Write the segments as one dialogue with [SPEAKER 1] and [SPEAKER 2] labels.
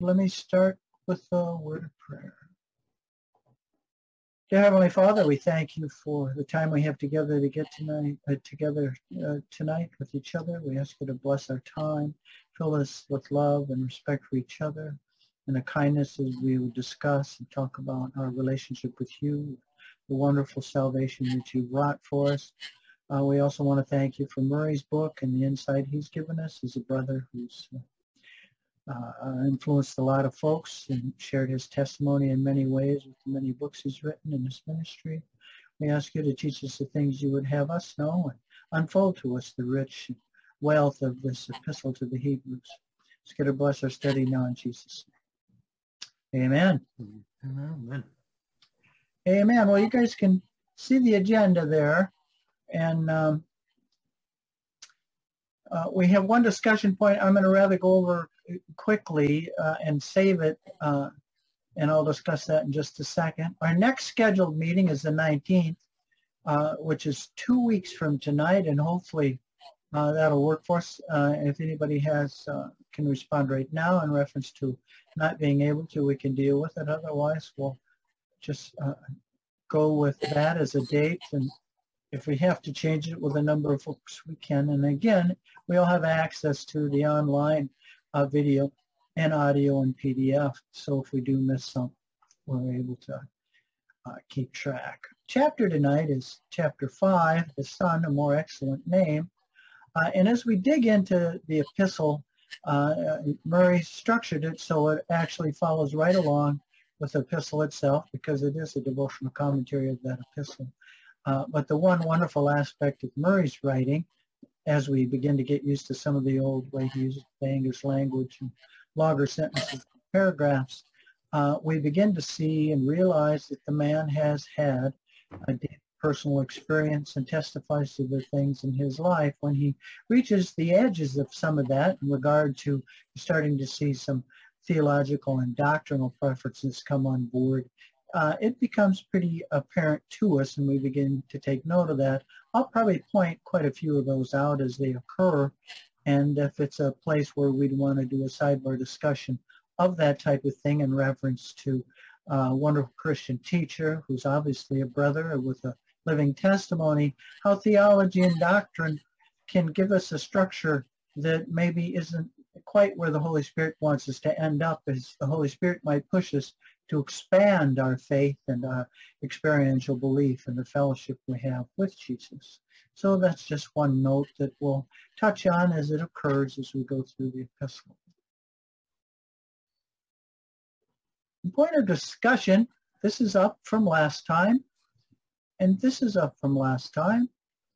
[SPEAKER 1] let me start with a word of prayer. Dear Heavenly Father, we thank you for the time we have together to get together tonight with each other. We ask you to bless our time, fill us with love and respect for each other, and a kindness as we will discuss and talk about our relationship with you, the wonderful salvation that you wrought for us. We also want to thank you for Murray's book and the insight he's given us. He's a brother who's influenced a lot of folks and shared his testimony in many ways with the many books he's written in his ministry. We ask you to teach us the things you would have us know and unfold to us the rich wealth of this epistle to the Hebrews. Let's get to bless our study now in Jesus' name. Amen.
[SPEAKER 2] Amen.
[SPEAKER 1] Amen. Well, you guys can see the agenda there. And we have one discussion point I'm going to rather go over quickly and save it, and I'll discuss that in just a second. Our next scheduled meeting is the 19th, which is 2 weeks from tonight, and hopefully that'll work for us. If anybody can respond right now in reference to not being able to, we can deal with it. Otherwise, we'll just go with that as a date, and if we have to change it with a number of folks, we can. And again, we all have access to the online video and audio and PDF. So if we do miss some, we're able to keep track. Chapter tonight is chapter 5, The Son, a More Excellent Name. And as we dig into the epistle, Murray structured it so it actually follows right along with the epistle itself, because it is a devotional commentary of that epistle. But the one wonderful aspect of Murray's writing, as we begin to get used to some of the old way he uses the English language and longer sentences, paragraphs, we begin to see and realize that the man has had a deep personal experience and testifies to the things in his life. When he reaches the edges of some of that in regard to starting to see some theological and doctrinal preferences come on board, it becomes pretty apparent to us, and we begin to take note of that. I'll probably point quite a few of those out as they occur, and if it's a place where we'd want to do a sidebar discussion of that type of thing in reference to a wonderful Christian teacher who's obviously a brother with a living testimony, how theology and doctrine can give us a structure that maybe isn't quite where the Holy Spirit wants us to end up, as the Holy Spirit might push us to expand our faith and our experiential belief in the fellowship we have with Jesus. So that's just one note that we'll touch on as it occurs as we go through the epistle. The point of discussion, this is up from last time, and this is up from last time,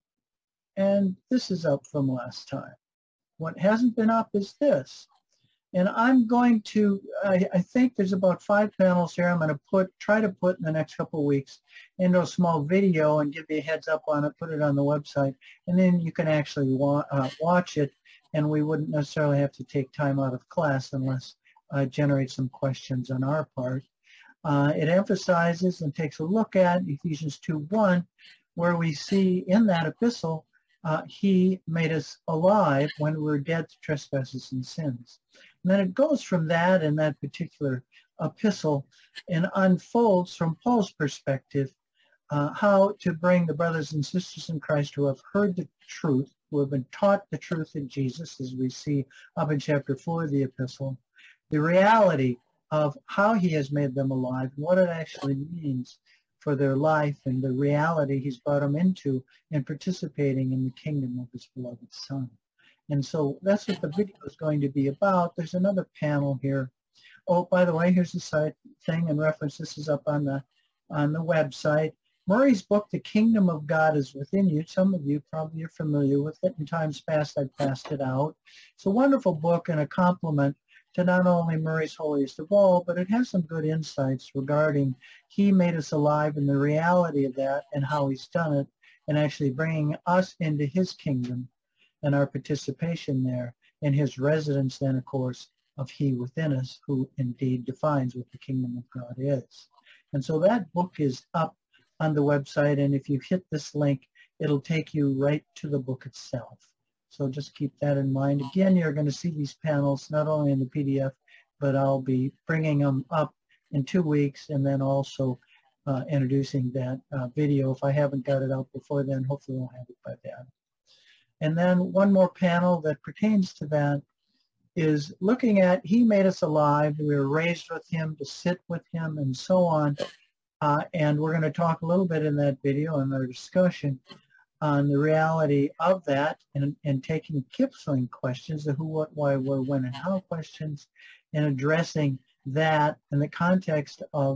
[SPEAKER 1] and this is up from last time. What hasn't been up is this. And I'm going to, I think there's about 5 panels here I'm going to try to put in the next couple of weeks into a small video and give you a heads up on it, put it on the website, and then you can actually watch it, and we wouldn't necessarily have to take time out of class unless generate some questions on our part. It emphasizes and takes a look at Ephesians 2:1, where we see in that epistle, he made us alive when we were dead to trespasses and sins. And then it goes from that in that particular epistle and unfolds from Paul's perspective how to bring the brothers and sisters in Christ who have heard the truth, who have been taught the truth in Jesus, as we see up in chapter 4 of the epistle, the reality of how he has made them alive and what it actually means for their life and the reality he's brought them into and participating in the kingdom of his beloved Son. And so that's what the video is going to be about. There's another panel here. Oh, by the way, here's the side thing in reference. This is up on the website. Murray's book, The Kingdom of God is Within You. Some of you probably are familiar with it. In times past, I've passed it out. It's a wonderful book and a compliment to not only Murray's Holiest of All, but it has some good insights regarding he made us alive in the reality of that and how he's done it, and actually bringing us into his kingdom and our participation there, and his residence then, of course, of he within us, who indeed defines what the kingdom of God is. And so that book is up on the website, and if you hit this link, it'll take you right to the book itself. So just keep that in mind. Again, you're going to see these panels not only in the PDF, but I'll be bringing them up in 2 weeks, and then also introducing that video. If I haven't got it out before then, hopefully I'll have it by then. And then one more panel that pertains to that is looking at, he made us alive, we were raised with him to sit with him, and so on. And we're going to talk a little bit in that video in our discussion on the reality of that, and taking Kipling questions, the who, what, why, where, when, and how questions, and addressing that in the context of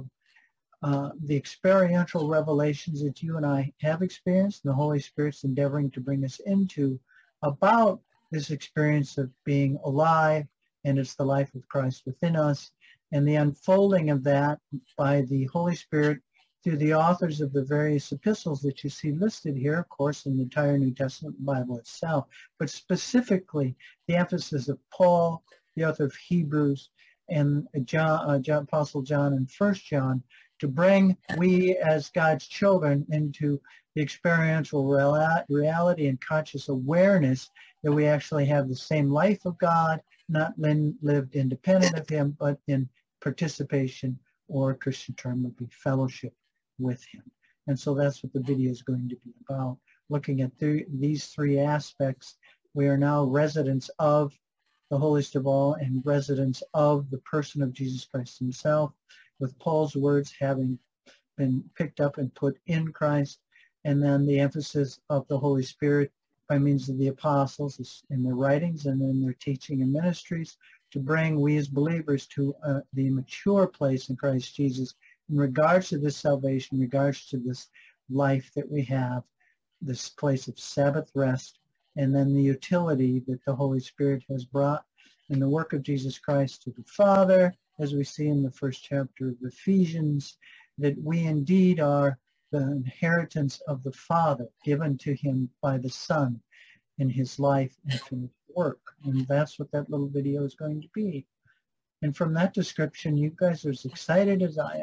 [SPEAKER 1] the experiential revelations that you and I have experienced, and the Holy Spirit's endeavoring to bring us into, about this experience of being alive, and it's the life of Christ within us, and the unfolding of that by the Holy Spirit through the authors of the various epistles that you see listed here, of course, in the entire New Testament Bible itself, but specifically the emphasis of Paul, the author of Hebrews, and Apostle John and 1 John, to bring we as God's children into the experiential reality and conscious awareness that we actually have the same life of God, not lived independent of him, but in participation, or a Christian term would be fellowship with him. And so that's what the video is going to be about, looking at these three aspects. We are now residents of the holiest of all, and residents of the person of Jesus Christ himself, with Paul's words having been picked up and put in Christ, and then the emphasis of the Holy Spirit by means of the apostles in their writings and in their teaching and ministries, to bring we as believers to the mature place in Christ Jesus in regards to this salvation, in regards to this life that we have, this place of Sabbath rest, and then the utility that the Holy Spirit has brought in the work of Jesus Christ to the Father, as we see in the first chapter of Ephesians, that we indeed are the inheritance of the Father given to him by the Son in his life and finished work. And that's what that little video is going to be. And from that description, you guys are as excited as I am.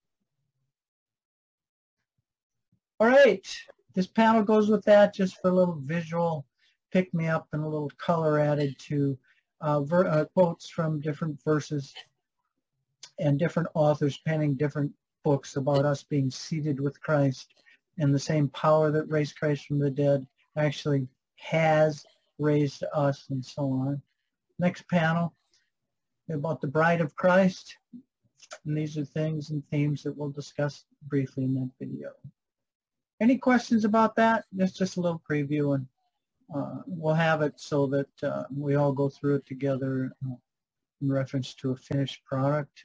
[SPEAKER 1] All right, this panel goes with that, just for a little visual pick-me-up and a little color added to quotes from different verses and different authors penning different books about us being seated with Christ, and the same power that raised Christ from the dead actually has raised us, and so on. Next panel, about the bride of Christ, and these are things and themes that we'll discuss briefly in that video. Any questions about that? That's just a little preview, and we'll have it so that we all go through it together in reference to a finished product.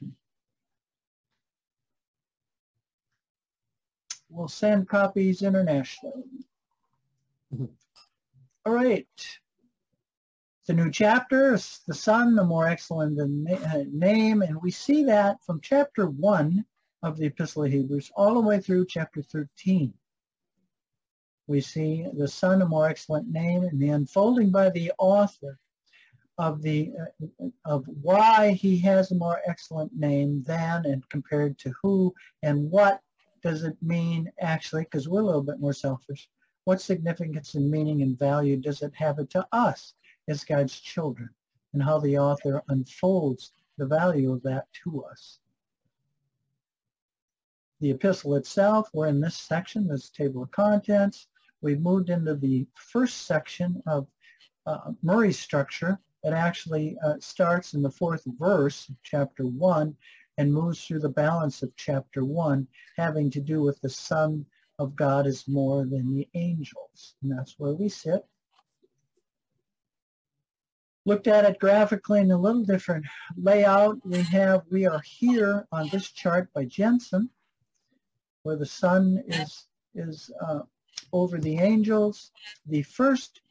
[SPEAKER 1] We'll send copies internationally. All right. The new chapter is the Son, the more excellent name, and we see that from chapter 1 of the Epistle of Hebrews all the way through chapter 13. We see the Son, a more excellent name, and the unfolding by the author of why he has a more excellent name than, and compared to who, and what does it mean actually, because we're a little bit more selfish. What significance and meaning and value does it have to us as God's children, and how the author unfolds the value of that to us. The epistle itself, we're in this section, this table of contents. We've moved into the first section of Murray's structure. It actually starts in the 4th verse of chapter 1 and moves through the balance of chapter 1, having to do with the Son of God is more than the angels. And that's where we sit. Looked at it graphically in a little different layout. We are here on this chart by Jensen, where the Son is over the angels. The first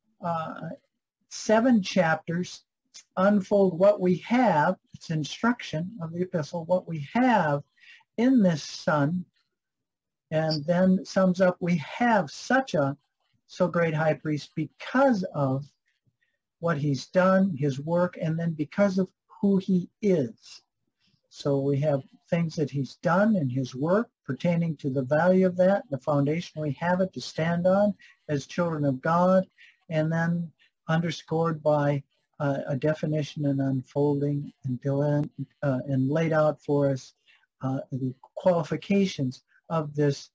[SPEAKER 1] 7 chapters unfold what we have. It's instruction of the epistle, what we have in this Son, and then sums up, we have so great high priest because of what he's done, his work, and then because of who he is. So we have things that he's done in his work pertaining to the value of that, the foundation we have it to stand on as children of God, and then underscored by a definition and unfolding and laid out for us the qualifications of this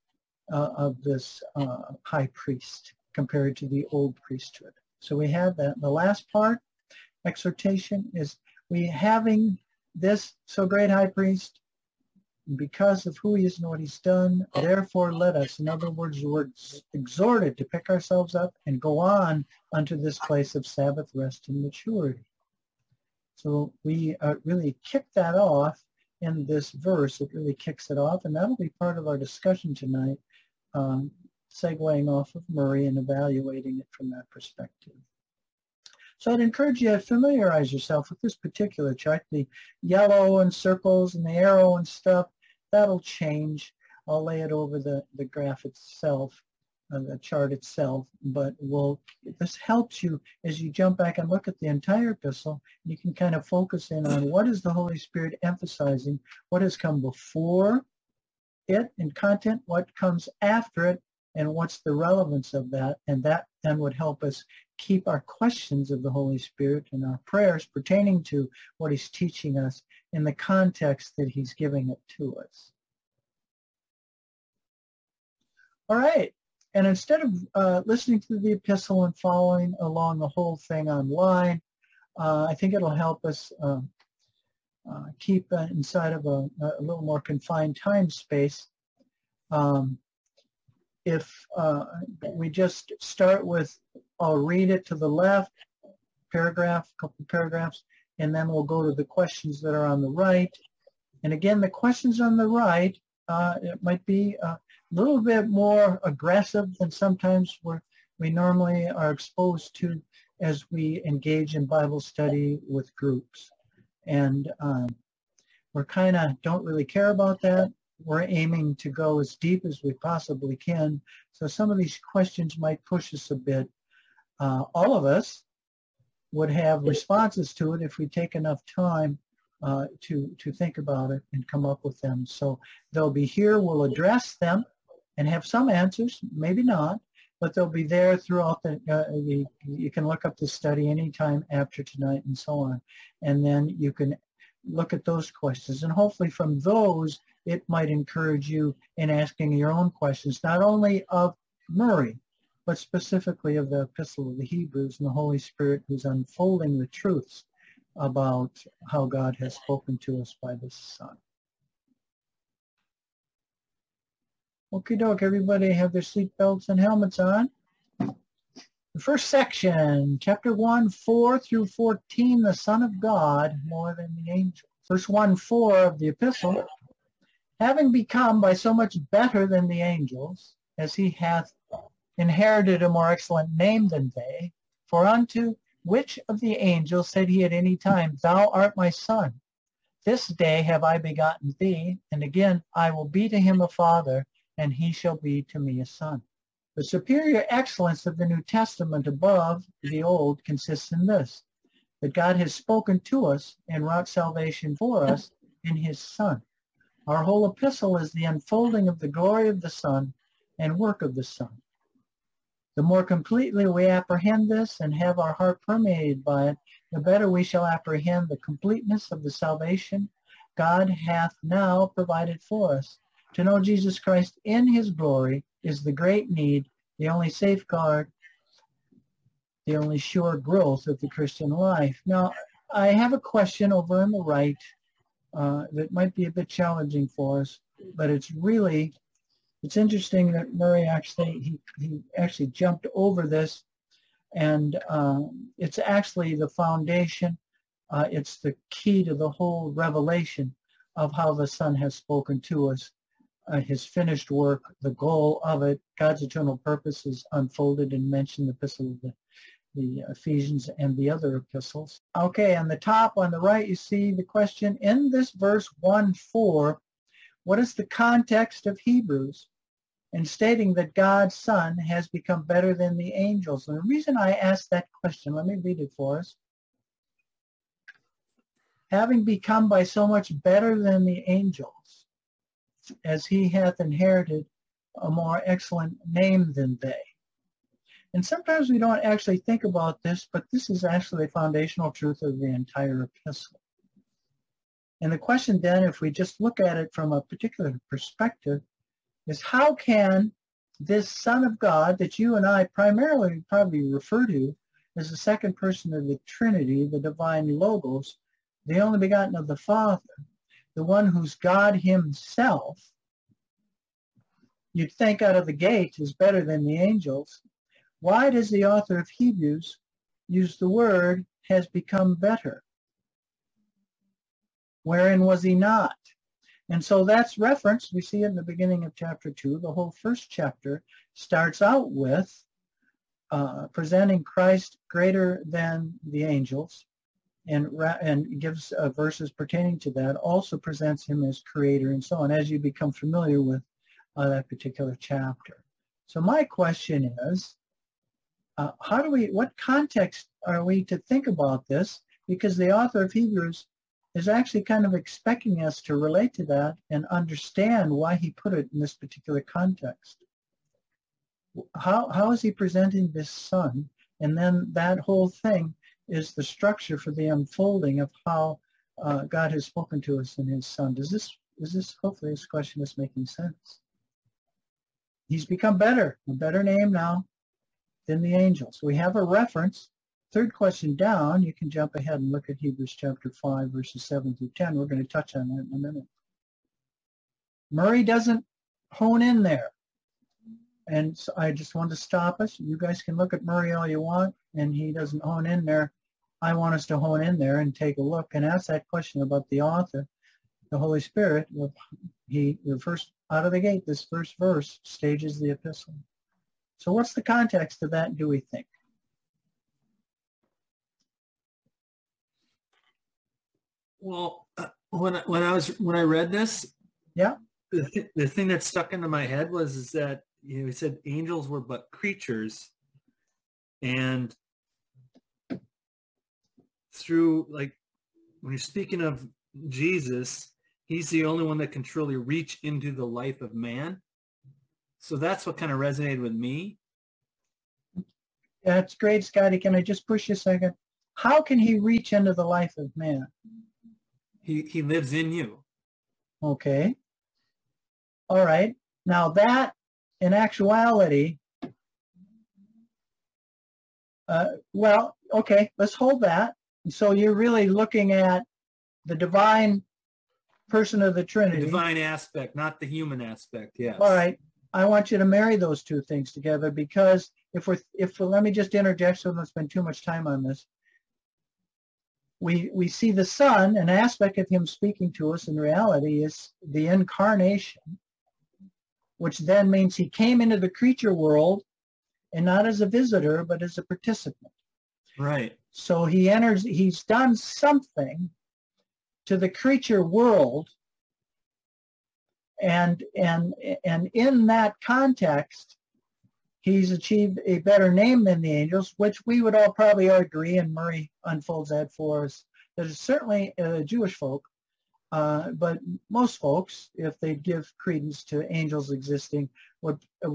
[SPEAKER 1] high priest compared to the old priesthood. So we have that. The last part, exhortation, is we having this so great high priest because of who he is and what he's done, therefore let us, in other words, we're exhorted to pick ourselves up and go on unto this place of Sabbath rest and maturity. So we really kick that off in this verse. It really kicks it off, and that'll be part of our discussion tonight, segueing off of Murray and evaluating it from that perspective. So I'd encourage you to familiarize yourself with this particular chart. The yellow and circles and the arrow and stuff, that'll change. I'll lay it over the graph itself, the chart itself, but this helps you as you jump back and look at the entire epistle. You can kind of focus in on what is the Holy Spirit emphasizing, what has come before it in content, what comes after it, and what's the relevance of that. And that then would help us keep our questions of the Holy Spirit and our prayers pertaining to what he's teaching us in the context that he's giving it to us. All right. And instead of listening to the epistle and following along the whole thing online, I think it'll help us keep inside of a little more confined time space. If we just start with, I'll read it to the left, paragraph, a couple paragraphs, and then we'll go to the questions that are on the right. And again, the questions on the right, it might be a little bit more aggressive than sometimes we normally are exposed to as we engage in Bible study with groups. And we're kind of don't really care about that. We're aiming to go as deep as we possibly can. So some of these questions might push us a bit. All of us would have responses to it if we take enough time to think about it and come up with them. So they'll be here, we'll address them and have some answers, maybe not, but they'll be there throughout you can look up the study anytime after tonight and so on. And then you can look at those questions. And hopefully from those, it might encourage you in asking your own questions, not only of Murray, but specifically of the Epistle of the Hebrews and the Holy Spirit who's unfolding the truths about how God has spoken to us by the Son. Okie doke, everybody have their seat belts and helmets on. The first section, chapter 1, 4 through 14, the Son of God more than the angels. Verse 1, 4 of the epistle, having become by so much better than the angels, as he hath inherited a more excellent name than they, for unto which of the angels said he at any time, Thou art my son, this day have I begotten thee, and again I will be to him a father, and he shall be to me a son. The superior excellence of the New Testament above the Old consists in this, that God has spoken to us and wrought salvation for us in his Son. Our whole epistle is the unfolding of the glory of the Son and work of the Son. The more completely we apprehend this and have our heart permeated by it, the better we shall apprehend the completeness of the salvation God hath now provided for us. To know Jesus Christ in his glory is the great need, the only safeguard, the only sure growth of the Christian life. Now, I have a question over on the right that might be a bit challenging for us, but it's interesting that Murray he actually jumped over this, and it's actually the foundation. It's the key to the whole revelation of how the Son has spoken to us. His finished work, the goal of it, God's eternal purpose is unfolded and mentioned in the epistle of the Ephesians and the other epistles. Okay, on the top on the right, you see the question in this verse 1:4, what is the context of Hebrews in stating that God's Son has become better than the angels? And the reason I asked that question, let me read it for us. Having become by so much better than the angels, as he hath inherited a more excellent name than they. And sometimes we don't actually think about this, but this is actually the foundational truth of the entire epistle. And the question then, if we just look at it from a particular perspective, is how can this Son of God that you and I primarily probably refer to as the second person of the Trinity, the divine Logos, the only begotten of the Father, the one who's God himself, you'd think out of the gate is better than the angels. Why does the author of Hebrews use the word has become better? Wherein was he not? And so that's referenced. We see it in the beginning of chapter 2. The whole first chapter starts out with presenting Christ greater than the angels, and gives verses pertaining to that, also presents him as creator and so on, as you become familiar with that particular chapter. So my question is, what context are we to think about this? Because the author of Hebrews is actually kind of expecting us to relate to that and understand why he put it in this particular context. How is he presenting this Son? And then that whole thing is the structure for the unfolding of how God has spoken to us in his Son. Hopefully this question is making sense. He's become better, a better name now than the angels. We have a reference. Third question down, you can jump ahead and look at Hebrews chapter 5, verses 7 through 10. We're going to touch on that in a minute. Murray doesn't hone in there. And so I just want to stop us. You guys can look at Murray all you want, and he doesn't hone in there. I want us to hone in there and take a look and ask that question about the author, the Holy Spirit. The first out of the gate, this first verse stages the epistle. So what's the context of that, do we think?
[SPEAKER 2] Well, when I read this,
[SPEAKER 1] yeah,
[SPEAKER 2] the thing that stuck into my head was that he said angels were but creatures, and through, like, when you're speaking of Jesus, he's the only one that can truly reach into the life of man. So that's what kind of resonated with me.
[SPEAKER 1] That's great, Scotty. Can I just push you a second? How can he reach into the life of man?
[SPEAKER 2] He lives in you.
[SPEAKER 1] Okay. All right. Now that, in actuality, well, okay, let's hold that. So you're really looking at the divine person of the Trinity.
[SPEAKER 2] The divine aspect, not the human aspect, yes.
[SPEAKER 1] All right. I want you to marry those two things together, because let me just interject so I don't spend too much time on this. We see the Son, an aspect of him speaking to us in reality is the incarnation, which then means he came into the creature world, and not as a visitor, but as a participant.
[SPEAKER 2] Right.
[SPEAKER 1] So he's done something to the creature world, and in that context, he's achieved a better name than the angels, which we would all probably agree, and Murray unfolds that for us, that is certainly Jewish folk, but most folks, if they give credence to angels existing, would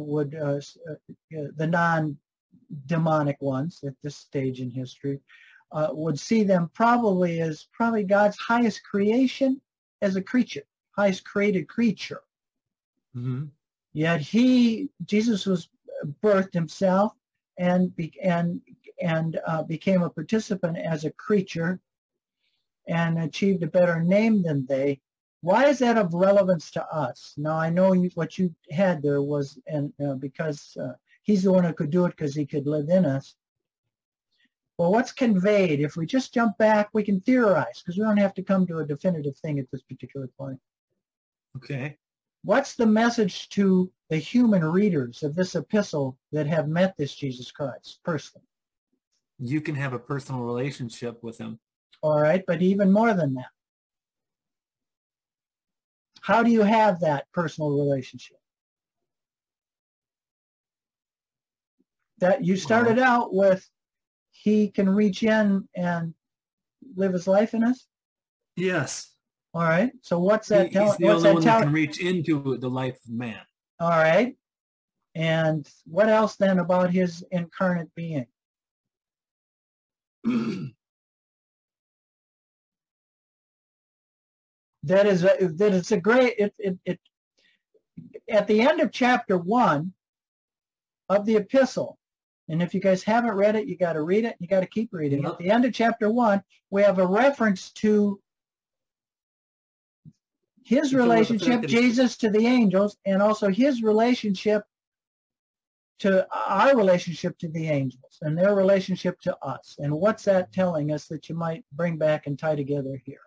[SPEAKER 1] the non-demonic ones at this stage in history, would see them probably as God's highest creation as a creature, highest created creature.
[SPEAKER 2] Mm-hmm.
[SPEAKER 1] Yet Jesus was birthed himself and became a participant as a creature and achieved a better name than they. Why is that of relevance to us? Now, I know what you had there was, because he's the one who could do it because he could live in us. Well, what's conveyed? If we just jump back, we can theorize, because we don't have to come to a definitive thing at this particular point.
[SPEAKER 2] Okay.
[SPEAKER 1] What's the message to the human readers of this epistle that have met this Jesus Christ personally?
[SPEAKER 2] You can have a personal relationship with him.
[SPEAKER 1] All right, but even more than that. How do you have that personal relationship? That you started out with, he can reach in and live his life in us?
[SPEAKER 2] Yes.
[SPEAKER 1] All right, so what's that telling?
[SPEAKER 2] He's the only one that can reach into the life of man.
[SPEAKER 1] All right. And what else then about his incarnate being? That it's a great, at the end of chapter 1 of the epistle, and if you guys haven't read it, you got to read it, you got to keep reading.
[SPEAKER 2] Yep.
[SPEAKER 1] At the end of chapter 1, we have a reference to his relationship, Jesus to the angels, and also his relationship to our relationship to the angels and their relationship to us. And what's that telling us that you might bring back and tie together here?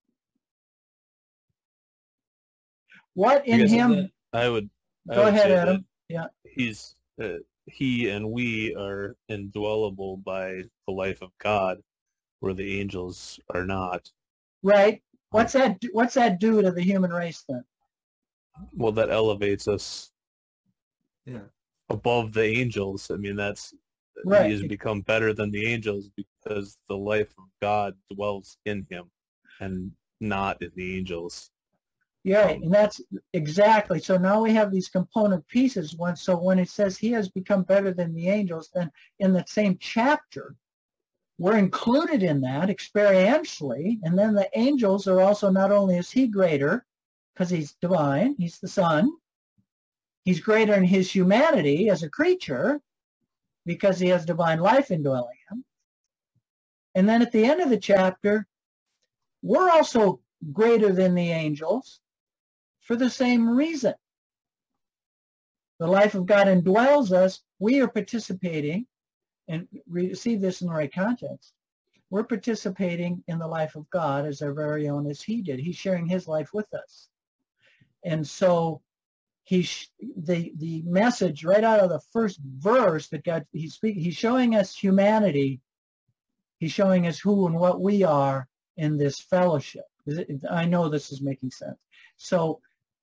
[SPEAKER 1] What in him?
[SPEAKER 3] I would
[SPEAKER 1] Go ahead,
[SPEAKER 3] say
[SPEAKER 1] Adam.
[SPEAKER 3] that
[SPEAKER 1] Yeah.
[SPEAKER 3] He and we are indwellable by the life of God, where the angels are not.
[SPEAKER 1] Right. What's that do to the human race then?
[SPEAKER 3] Well, that elevates us
[SPEAKER 2] Yeah.
[SPEAKER 3] above the angels. I mean, that's
[SPEAKER 1] Right.
[SPEAKER 3] he has become better than the angels because the life of God dwells in him and not in the angels.
[SPEAKER 1] Yeah, and that's exactly. So now we have these component pieces. So when it says he has become better than the angels, then in that same chapter, we're included in that experientially. And then the angels are also, not only is he greater because he's divine, he's the Son, he's greater in his humanity as a creature because he has divine life indwelling him. And then at the end of the chapter, we're also greater than the angels for the same reason. The life of God indwells us. We are participating, and receive this in the right context. We're participating in the life of God as our very own as he did. He's sharing his life with us. And so the message right out of the first verse that God, he's showing us humanity. He's showing us who and what we are in this fellowship. I know this is making sense. So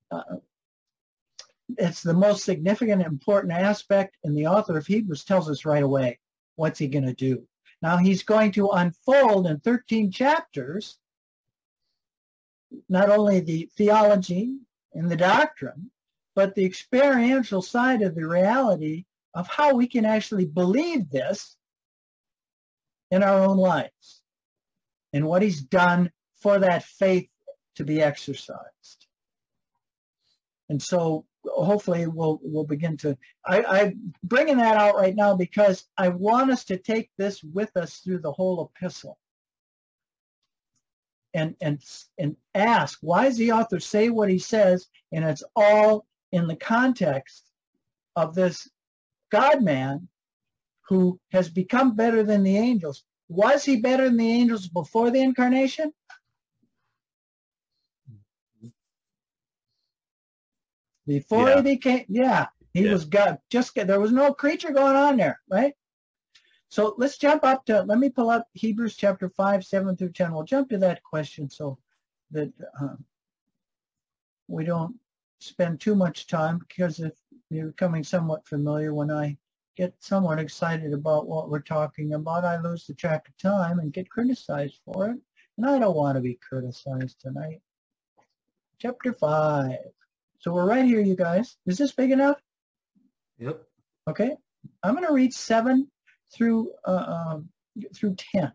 [SPEAKER 1] it's the most significant and important aspect, and the author of Hebrews tells us right away, what's he going to do? Now he's going to unfold in 13 chapters, not only the theology and the doctrine, but the experiential side of the reality of how we can actually believe this in our own lives and what he's done for that faith to be exercised. And so hopefully we'll begin to, I'm bringing that out right now because I want us to take this with us through the whole epistle and ask, why does the author say what he says? And it's all in the context of this God-man who has become better than the angels. Was he better than the angels before the incarnation? Before he became, he was God. There was no creature going on there, right? So let's jump up to, let me pull up Hebrews chapter 5, 7 through 10. We'll jump to that question so that we don't spend too much time, because if you're becoming somewhat familiar, when I get somewhat excited about what we're talking about, I lose the track of time and get criticized for it. And I don't want to be criticized tonight. Chapter 5. So we're right here, you guys. Is this big enough?
[SPEAKER 2] Yep.
[SPEAKER 1] Okay. I'm going to read 7 through 10.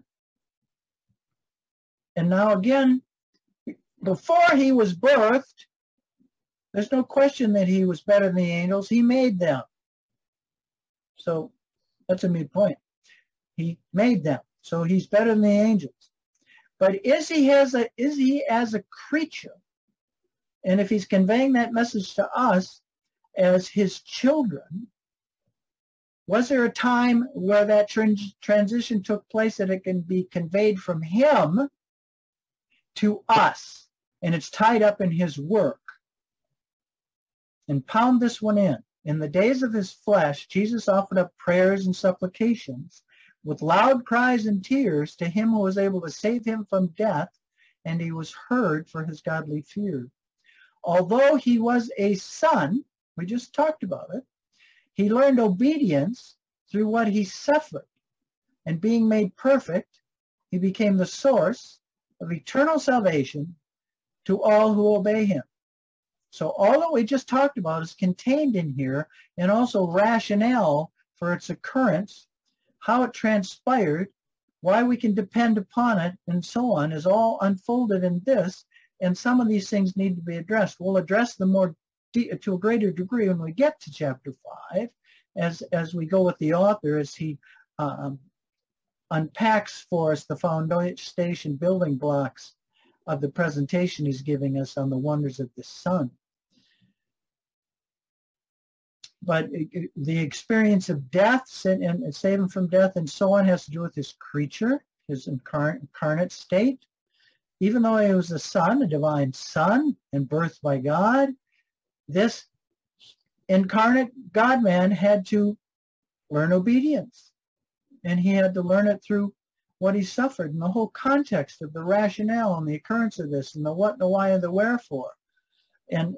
[SPEAKER 1] And now again, before he was birthed, there's no question that he was better than the angels. He made them. So that's a moot point. He made them. So he's better than the angels. But is he as a creature? And if he's conveying that message to us as his children, was there a time where that transition took place that it can be conveyed from him to us? And it's tied up in his work. And pound this one in. In the days of his flesh, Jesus offered up prayers and supplications with loud cries and tears to him who was able to save him from death, and he was heard for his godly fear. Although he was a son, we just talked about it, he learned obedience through what he suffered. And being made perfect, he became the source of eternal salvation to all who obey him. So all that we just talked about is contained in here, and also rationale for its occurrence, how it transpired, why we can depend upon it, and so on, is all unfolded in this, and some of these things need to be addressed. We'll address them more to a greater degree when we get to chapter 5, as we go with the author, as he unpacks for us the foundation building blocks of the presentation he's giving us on the wonders of the Son. But the experience of death and saving from death and so on has to do with his creature, his incarnate state. Even though he was the Son, a divine Son, and birthed by God, this incarnate God-man had to learn obedience. And he had to learn it through what he suffered, and the whole context of the rationale and the occurrence of this, and the what, the why, and the wherefore. And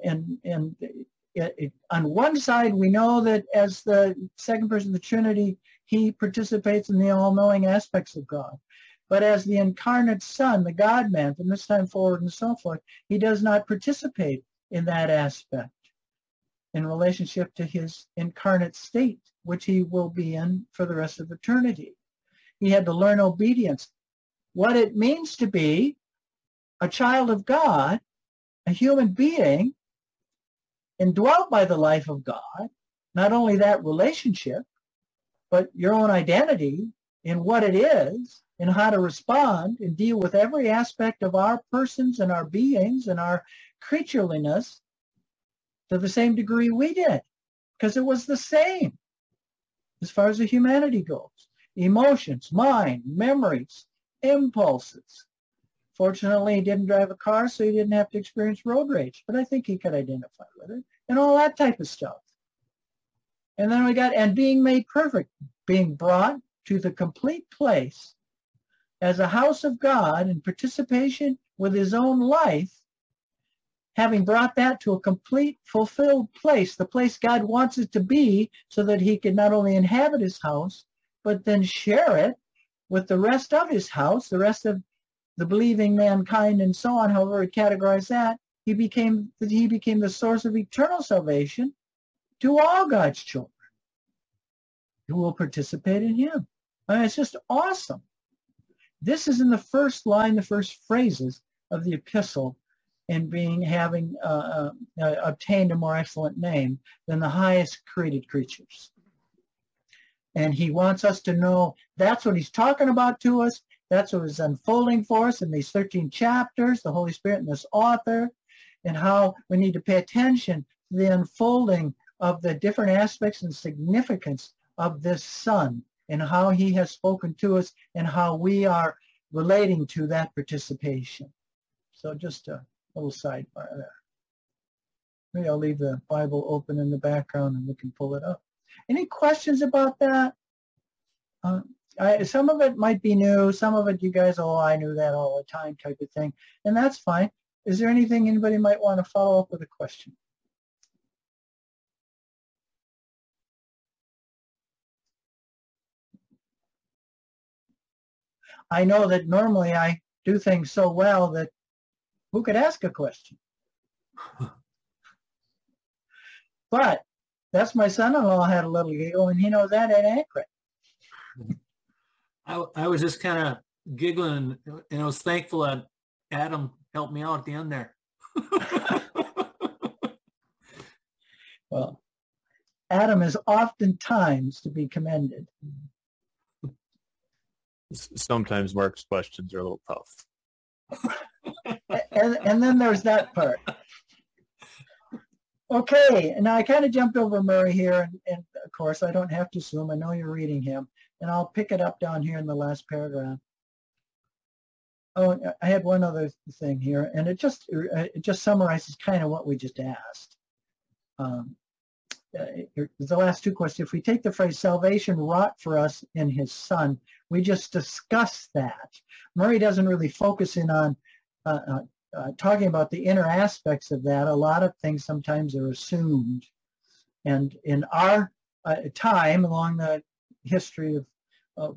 [SPEAKER 1] on one side, we know that as the second person of the Trinity, he participates in the all-knowing aspects of God. But as the incarnate Son, the God-man, from this time forward and so forth, he does not participate in that aspect in relationship to his incarnate state, which he will be in for the rest of eternity. He had to learn obedience, what it means to be a child of God, a human being, indwelt by the life of God. Not only that relationship, but your own identity in what it is, and how to respond and deal with every aspect of our persons and our beings and our creatureliness to the same degree we did, because it was the same as far as the humanity goes. Emotions, mind, memories, impulses. Fortunately, he didn't drive a car, so he didn't have to experience road rage, but I think he could identify with it, and all that type of stuff. And then we got, and being made perfect, being brought to the complete place as a house of God in participation with his own life, having brought that to a complete, fulfilled place, the place God wants it to be, so that he can not only inhabit his house, but then share it with the rest of his house, the rest of the believing mankind, and so on, however we categorize that. He became the source of eternal salvation to all God's children who will participate in him. I mean, it's just awesome. This is in the first line, the first phrases of the epistle, in having obtained a more excellent name than the highest created creatures. And he wants us to know that's what he's talking about to us. That's what is unfolding for us in these 13 chapters, the Holy Spirit and this author, and how we need to pay attention to the unfolding of the different aspects and significance of this Son, and how he has spoken to us, and how we are relating to that participation. So just a little sidebar there. Maybe I'll leave the Bible open in the background and we can pull it up. Any questions about that? Some of it might be new. Some of it you guys, oh, I knew that all the time type of thing. And that's fine. Is there anything anybody might want to follow up with a question? I know that normally I do things so well that who could ask a question? But that's my son-in-law had a little giggle, and he knows that ain't accurate.
[SPEAKER 2] I was just kind of giggling, and I was thankful that Adam helped me out at the end there.
[SPEAKER 1] Well, Adam is oftentimes to be commended.
[SPEAKER 3] Sometimes Mark's questions are a little tough.
[SPEAKER 1] And then there's that part. Okay, and now I kind of jumped over Murray here, and of course I don't have to assume, I know you're reading him, and I'll pick it up down here in the last paragraph. Oh, I had one other thing here, and it just summarizes kind of what we just asked. The last two questions. If we take the phrase salvation wrought for us in his Son, we just discussed that. Murray doesn't really focus in on talking about the inner aspects of that. A lot of things sometimes are assumed. And in our time, along the history of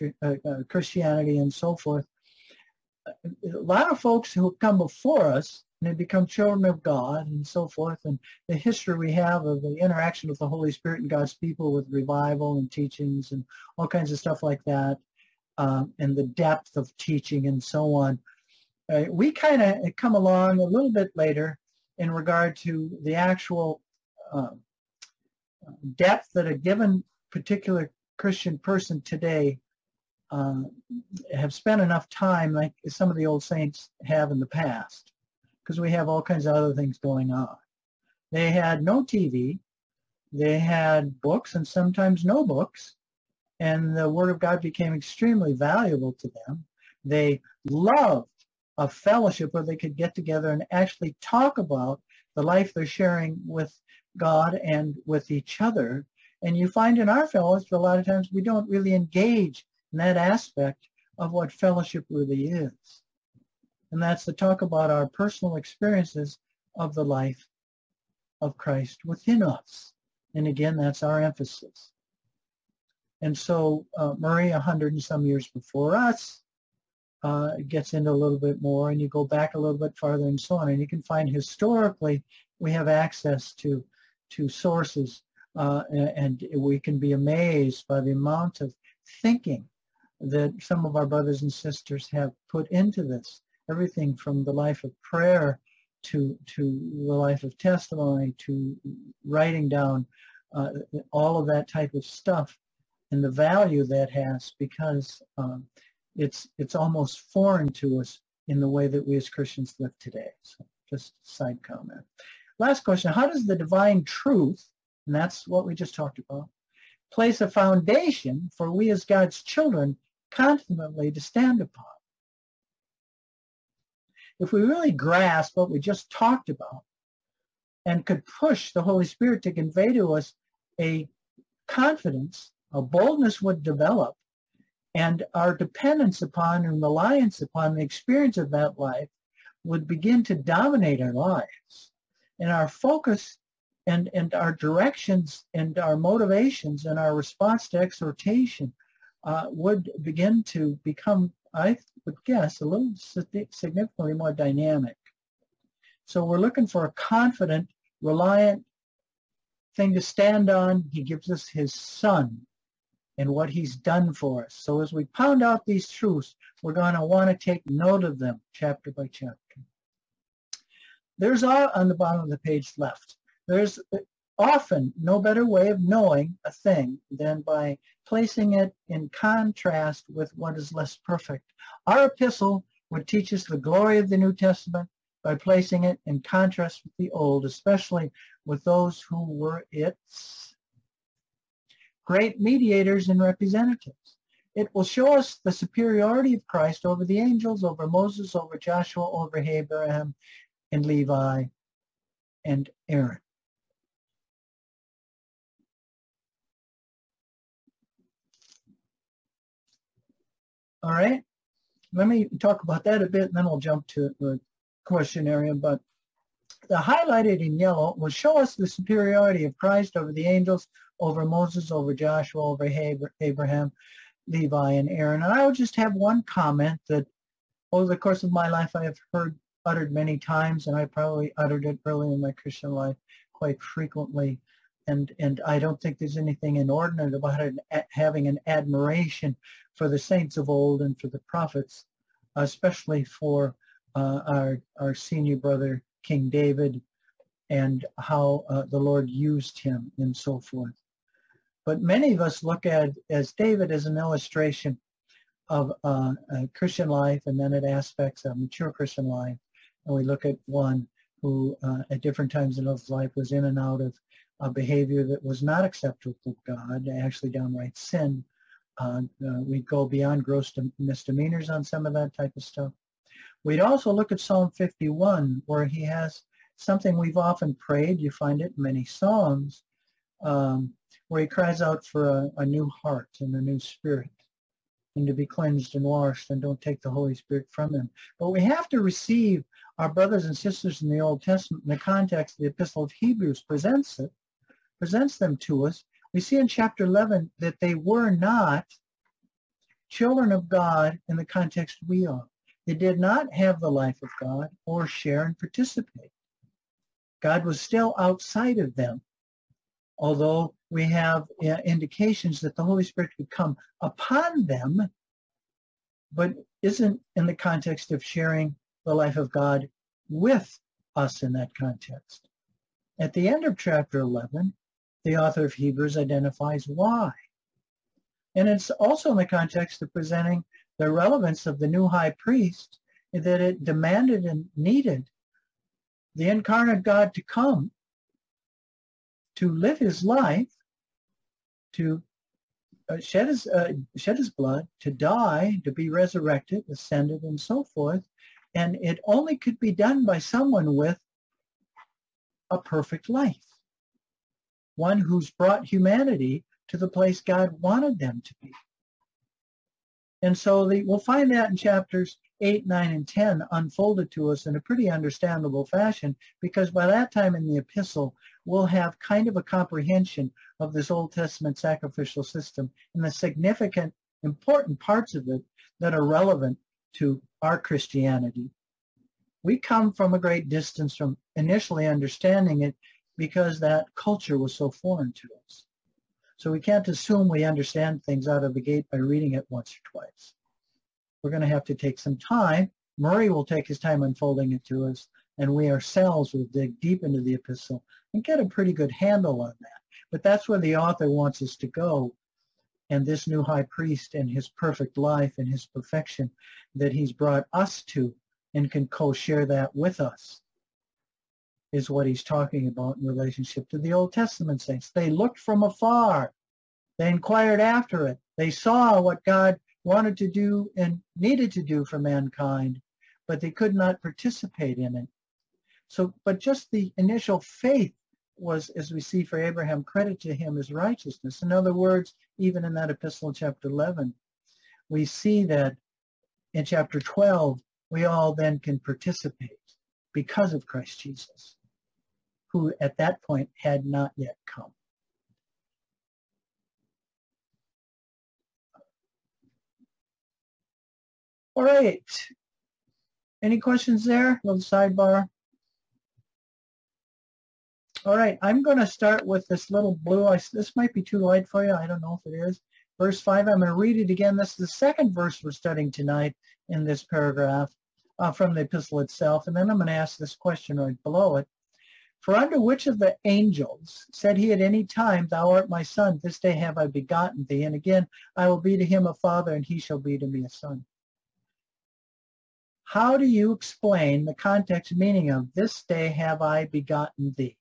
[SPEAKER 1] Christianity and so forth, a lot of folks who have come before us and they become children of God and so forth. And the history we have of the interaction with the Holy Spirit and God's people with revival and teachings and all kinds of stuff like that, and the depth of teaching and so on. We kind of come along a little bit later in regard to the actual depth that a given particular Christian person today have spent enough time like some of the old saints have in the past, because we have all kinds of other things going on. They had no TV, they had books and sometimes no books, and the Word of God became extremely valuable to them. They loved a fellowship where they could get together and actually talk about the life they're sharing with God and with each other. And you find in our fellowship, a lot of times we don't really engage in that aspect of what fellowship really is. And that's to talk about our personal experiences of the life of Christ within us. And again, that's our emphasis. And so Marie, 100 and some years before us, gets into a little bit more, and you go back a little bit farther and so on. And you can find historically we have access to sources, and we can be amazed by the amount of thinking that some of our brothers and sisters have put into this. Everything from the life of prayer to the life of testimony to writing down all of that type of stuff, and the value that has, because it's almost foreign to us in the way that we as Christians live today. So just a side comment. Last question, how does the divine truth, and that's what we just talked about, place a foundation for we as God's children confidently to stand upon? If we really grasp what we just talked about and could push the Holy Spirit to convey to us a confidence, a boldness would develop, and our dependence upon and reliance upon the experience of that life would begin to dominate our lives. And our focus and our directions and our motivations and our response to exhortation would begin to become, I would guess, a little significantly more dynamic. So we're looking for a confident, reliant thing to stand on. He gives us his Son and what he's done for us. So as we pound out these truths, we're going to want to take note of them chapter by chapter. There's on the bottom of the page left. There's often no better way of knowing a thing than by placing it in contrast with what is less perfect. Our epistle would teach us the glory of the New Testament by placing it in contrast with the Old, especially with those who were its great mediators and representatives. It will show us the superiority of Christ over the angels, over Moses, over Joshua, over Abraham, and Levi, and Aaron. All right, let me talk about that a bit, and then we'll jump to the question area. But the highlighted in yellow will show us the superiority of Christ over the angels, over Moses, over Joshua, over Abraham, Levi, and Aaron. And I would just have one comment that over the course of my life I have heard uttered many times, and I probably uttered it early in my Christian life quite frequently. And I don't think there's anything inordinate about it, having an admiration for the saints of old and for the prophets, especially for our senior brother, King David, and how the Lord used him and so forth. But many of us look at as David as an illustration of a Christian life, and then at aspects of mature Christian life. And we look at one who at different times in his life was in and out of a behavior that was not acceptable to God, actually downright sin. We'd go beyond gross misdemeanors on some of that type of stuff. We'd also look at Psalm 51, where he has something we've often prayed. You find it in many Psalms, where he cries out for a new heart and a new spirit, and to be cleansed and washed, and don't take the Holy Spirit from him. But we have to receive our brothers and sisters in the Old Testament in the context the Epistle of Hebrews presents them to us. We see in chapter 11 that they were not children of God in the context we are. It did not have the life of God or share and participate. God was still outside of them, although we have indications that the Holy Spirit could come upon them, but isn't in the context of sharing the life of God with us in that context. At the end of chapter 11, the author of Hebrews identifies why. And it's also in the context of presenting the relevance of the new high priest, that it demanded and needed the incarnate God to come, to live his life, to shed his blood, to die, to be resurrected, ascended, and so forth. And it only could be done by someone with a perfect life, one who's brought humanity to the place God wanted them to be. And so we'll find that in chapters 8, 9, and 10 unfolded to us in a pretty understandable fashion, because by that time in the epistle, we'll have kind of a comprehension of this Old Testament sacrificial system and the significant, important parts of it that are relevant to our Christianity. We come from a great distance from initially understanding it because that culture was so foreign to us. So we can't assume we understand things out of the gate by reading it once or twice. We're going to have to take some time. Murray will take his time unfolding it to us, and we ourselves will dig deep into the epistle and get a pretty good handle on that. But that's where the author wants us to go. And this new high priest and his perfect life and his perfection that he's brought us to and can co-share that with us is what he's talking about in relationship to the Old Testament saints. They looked from afar. They inquired after it. They saw what God wanted to do and needed to do for mankind, but they could not participate in it. So, but just the initial faith was, as we see for Abraham, credit to him as righteousness. In other words, even in that epistle in chapter 11, we see that in chapter 12, we all then can participate because of Christ Jesus, who at that point had not yet come. All right. Any questions there? A little sidebar. All right, I'm going to start with this little blue. This might be too light for you. I don't know if it is. Verse 5, I'm going to read it again. This is the second verse we're studying tonight in this paragraph from the epistle itself. And then I'm going to ask this question right below it. For unto which of the angels said he at any time, Thou art my son, this day have I begotten thee, and again I will be to him a father, and he shall be to me a son? How do you explain the context meaning of this day have I begotten thee?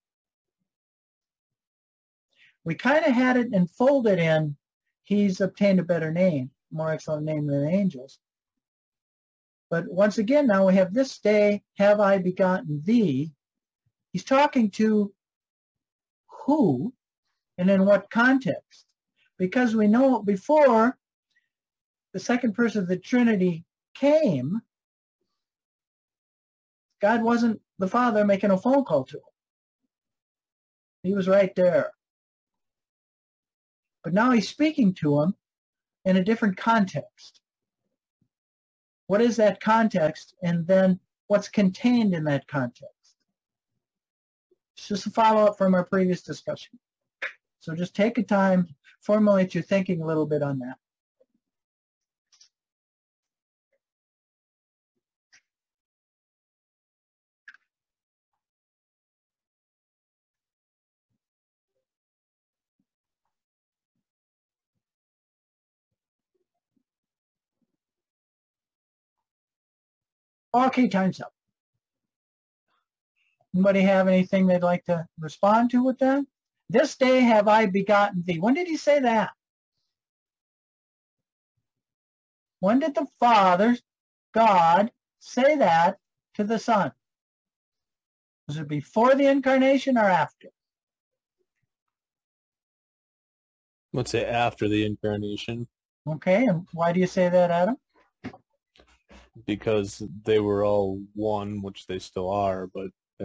[SPEAKER 1] We kind of had it enfolded in, he's obtained a better name, more excellent name than the angels. But once again, now we have this day have I begotten thee. He's talking to who and in what context? Because we know before the second person of the Trinity came, God wasn't the Father making a phone call to him. He was right there. But now he's speaking to him in a different context. What is that context? And then what's contained in that context? It's just a follow-up from our previous discussion. So just take a time, formulate your thinking a little bit on that. Okay, time's up. Anybody have anything they'd like to respond to with that? This day have I begotten thee. When did he say that? When did the Father, God, say that to the Son? Was it before the incarnation or after?
[SPEAKER 3] Let's say after the incarnation.
[SPEAKER 1] Okay, and why do you say that, Adam?
[SPEAKER 3] Because they were all one, which they still are, but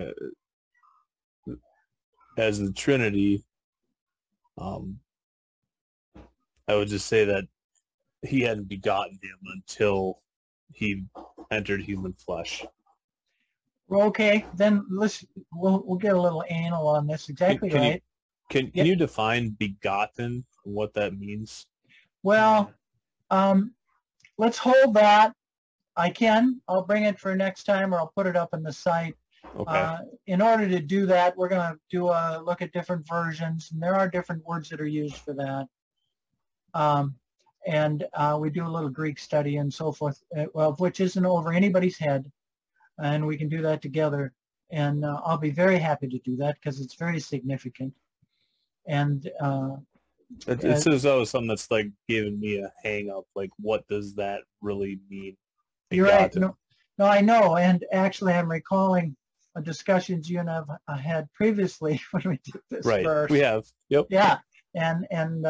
[SPEAKER 3] as the Trinity, I would just say that he hadn't begotten him until he entered human flesh.
[SPEAKER 1] Well, okay, then we'll get a little anal on this. Exactly
[SPEAKER 3] Can
[SPEAKER 1] right.
[SPEAKER 3] Can
[SPEAKER 1] Yep.
[SPEAKER 3] you define begotten, what that means?
[SPEAKER 1] Well, let's hold that. I can. I'll bring it for next time, or I'll put it up on the site.
[SPEAKER 3] Okay.
[SPEAKER 1] In order to do that, we're going to do a look at different versions, and there are different words that are used for that. And we do a little Greek study and so forth, well, which isn't over anybody's head, and we can do that together. And I'll be very happy to do that because it's very significant. And
[SPEAKER 3] It's as though something that's like giving me a hang up. Like, what does that really mean?
[SPEAKER 1] you're right.
[SPEAKER 3] Begotten.
[SPEAKER 1] No, I know. And actually, I'm recalling discussions you and I had previously when we did this
[SPEAKER 3] Right.
[SPEAKER 1] verse.
[SPEAKER 3] We have. Yep.
[SPEAKER 1] Yeah, and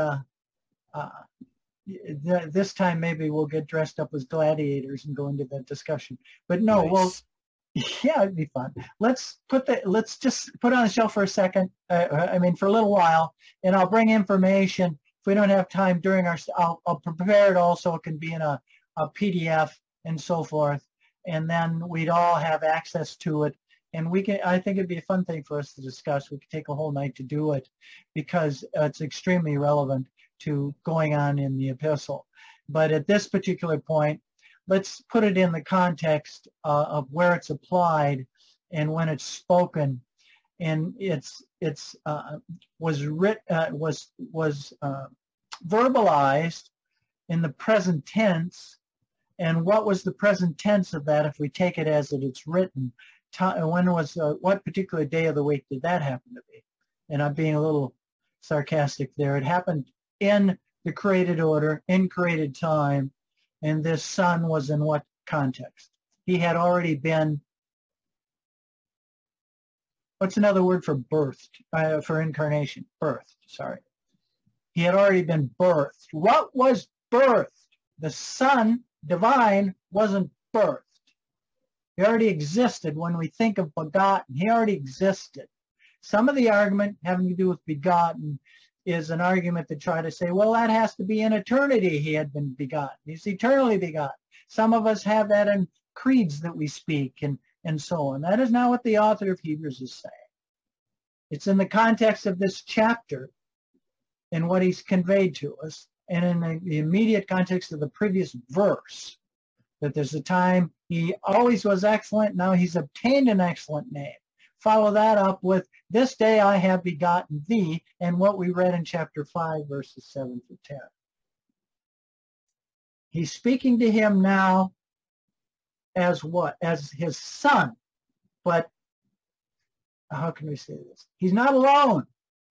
[SPEAKER 1] this time maybe we'll get dressed up as gladiators and go into that discussion. But no,
[SPEAKER 3] Nice.
[SPEAKER 1] well, yeah, it'd be fun. Let's just put it on the shelf for a second. I mean, for a little while, and I'll bring information. If we don't have time during I'll prepare it also. It can be in a PDF and so forth, and then we'd all have access to it. And I think it'd be a fun thing for us to discuss. We could take a whole night to do it because it's extremely relevant to going on in the epistle. But at this particular point, let's put it in the context of where it's applied and when it's spoken. And was verbalized in the present tense. And what was the present tense of that if we take it as it's written? What particular day of the week did that happen to be? And I'm being a little sarcastic there. It happened in the created order, in created time, and this son was in what context? He had already been, what's another word for birthed, for incarnation? Birthed, sorry. He had already been birthed. What was birthed? The Son, divine, wasn't birthed. He already existed. When we think of begotten, he already existed. Some of the argument having to do with begotten is an argument to try to say, well, that has to be in eternity he had been begotten. He's eternally begotten. Some of us have that in creeds that we speak and so on. That is not what the author of Hebrews is saying. It's in the context of this chapter and what he's conveyed to us, and in the immediate context of the previous verse, that there's a time he always was excellent, now he's obtained an excellent name. Follow that up with, this day I have begotten thee, and what we read in chapter 5, verses 7 to 10. He's speaking to him now as what? As his son. But how can we say this? He's not alone.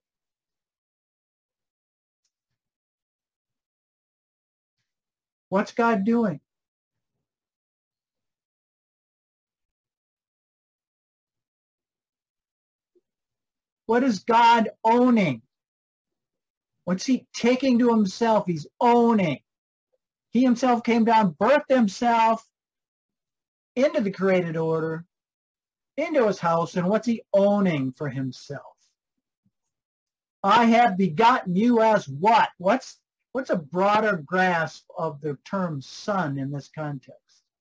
[SPEAKER 1] What's God doing? What is God owning? What's he taking to himself? He's owning. He himself came down, birthed himself into the created order, into his house, and what's he owning for himself? I have begotten you as what? What's a broader grasp of the term son in this context?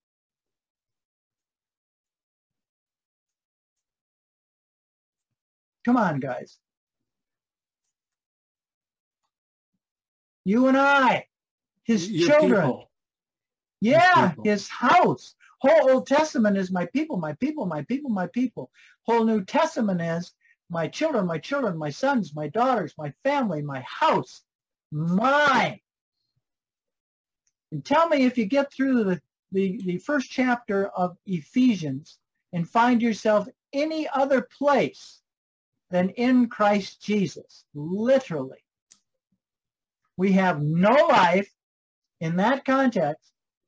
[SPEAKER 1] Come on, guys. You and I, his children.
[SPEAKER 2] People.
[SPEAKER 1] Yeah,
[SPEAKER 2] people.
[SPEAKER 1] his house. Whole Old Testament is my people, my people, my people, my people. Whole New Testament is my children, my sons, my daughters, my family, my house, mine. And tell me if you get through the first chapter of Ephesians and find yourself any other place than in Christ Jesus, literally. We have no life in that context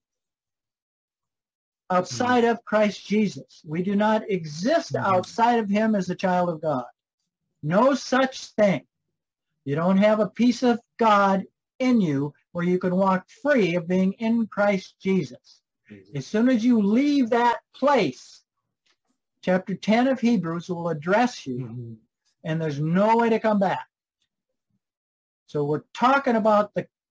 [SPEAKER 1] outside of Christ Jesus. We do not exist outside of him as a child of God. No such thing. You don't have a piece of God in you where you can walk free of being in Christ Jesus. As soon as you leave that place, chapter 10 of Hebrews will address you, and there's no way to come back. So we're talking about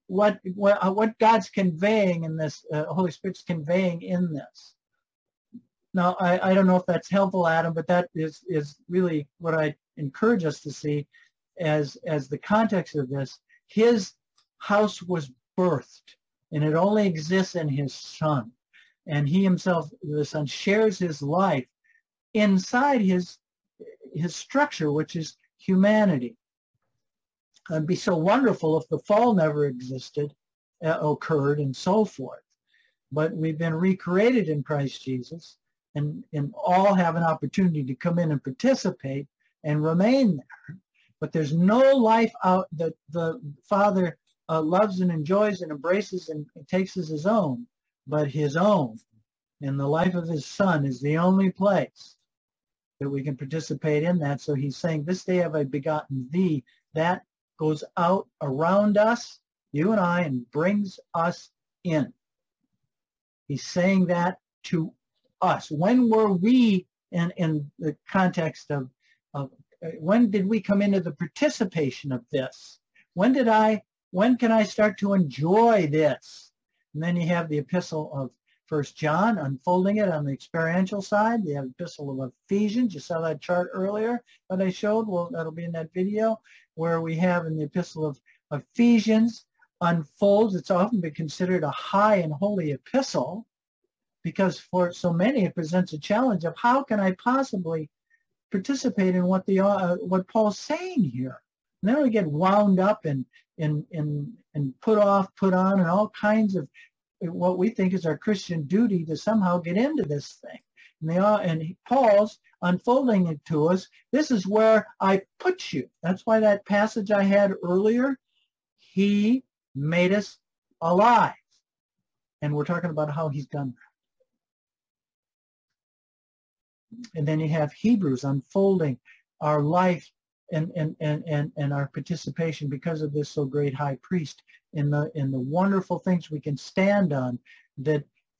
[SPEAKER 1] what God's conveying in this, Holy Spirit's conveying in this. Now, I don't know if that's helpful, Adam, but that is really what I encourage us to see as the context of this. His house was birthed, and it only exists in his Son. And he himself, the Son, shares his life inside his structure, which is humanity. It'd be so wonderful if the fall never occurred, and so forth. But we've been recreated in Christ Jesus, and all have an opportunity to come in and participate and remain there. But there's no life out that the Father loves and enjoys and embraces and takes as his own, but his own. And the life of his Son is the only place that we can participate in that. So he's saying, this day have I begotten thee. That goes out around us, you and I, and brings us in. He's saying that to us. When were we in the context of when did we come into the participation of this? When can I start to enjoy this? And then you have the epistle of 1 John, unfolding it on the experiential side. You have the epistle of Ephesians. You saw that chart earlier that I showed. Well, that'll be in that video, where we have in the epistle of Ephesians unfolds. It's often been considered a high and holy epistle, because for so many it presents a challenge of how can I possibly participate in what Paul's saying here. And then we get wound up and put off, put on, and all kinds of what we think is our Christian duty to somehow get into this thing. And Paul's unfolding it to us. This is where I put you. That's why that passage I had earlier, he made us alive. And we're talking about how he's done that. And then you have Hebrews unfolding our life and our participation because of this so great high priest in the wonderful things we can stand on that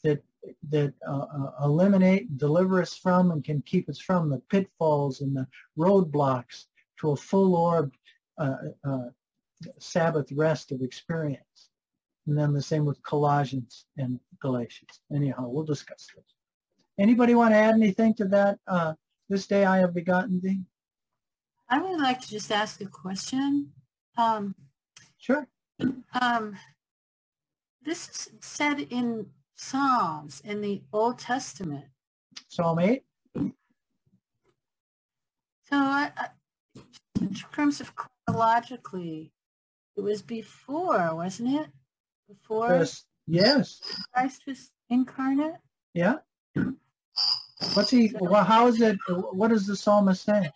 [SPEAKER 1] eliminate, deliver us from, and can keep us from the pitfalls and the roadblocks to a full-orbed Sabbath rest of experience. And then the same with Colossians and Galatians. Anyhow, we'll discuss this. Anybody want to add anything to that? This day I have begotten thee.
[SPEAKER 4] I would like to just ask a question.
[SPEAKER 1] Sure.
[SPEAKER 4] This is said in Psalms in the Old Testament.
[SPEAKER 1] Psalm 8.
[SPEAKER 4] So in terms of chronologically, it was before, wasn't it? Before
[SPEAKER 1] Yes.
[SPEAKER 4] Christ was incarnate?
[SPEAKER 1] Yeah. How is it, what does the psalmist say?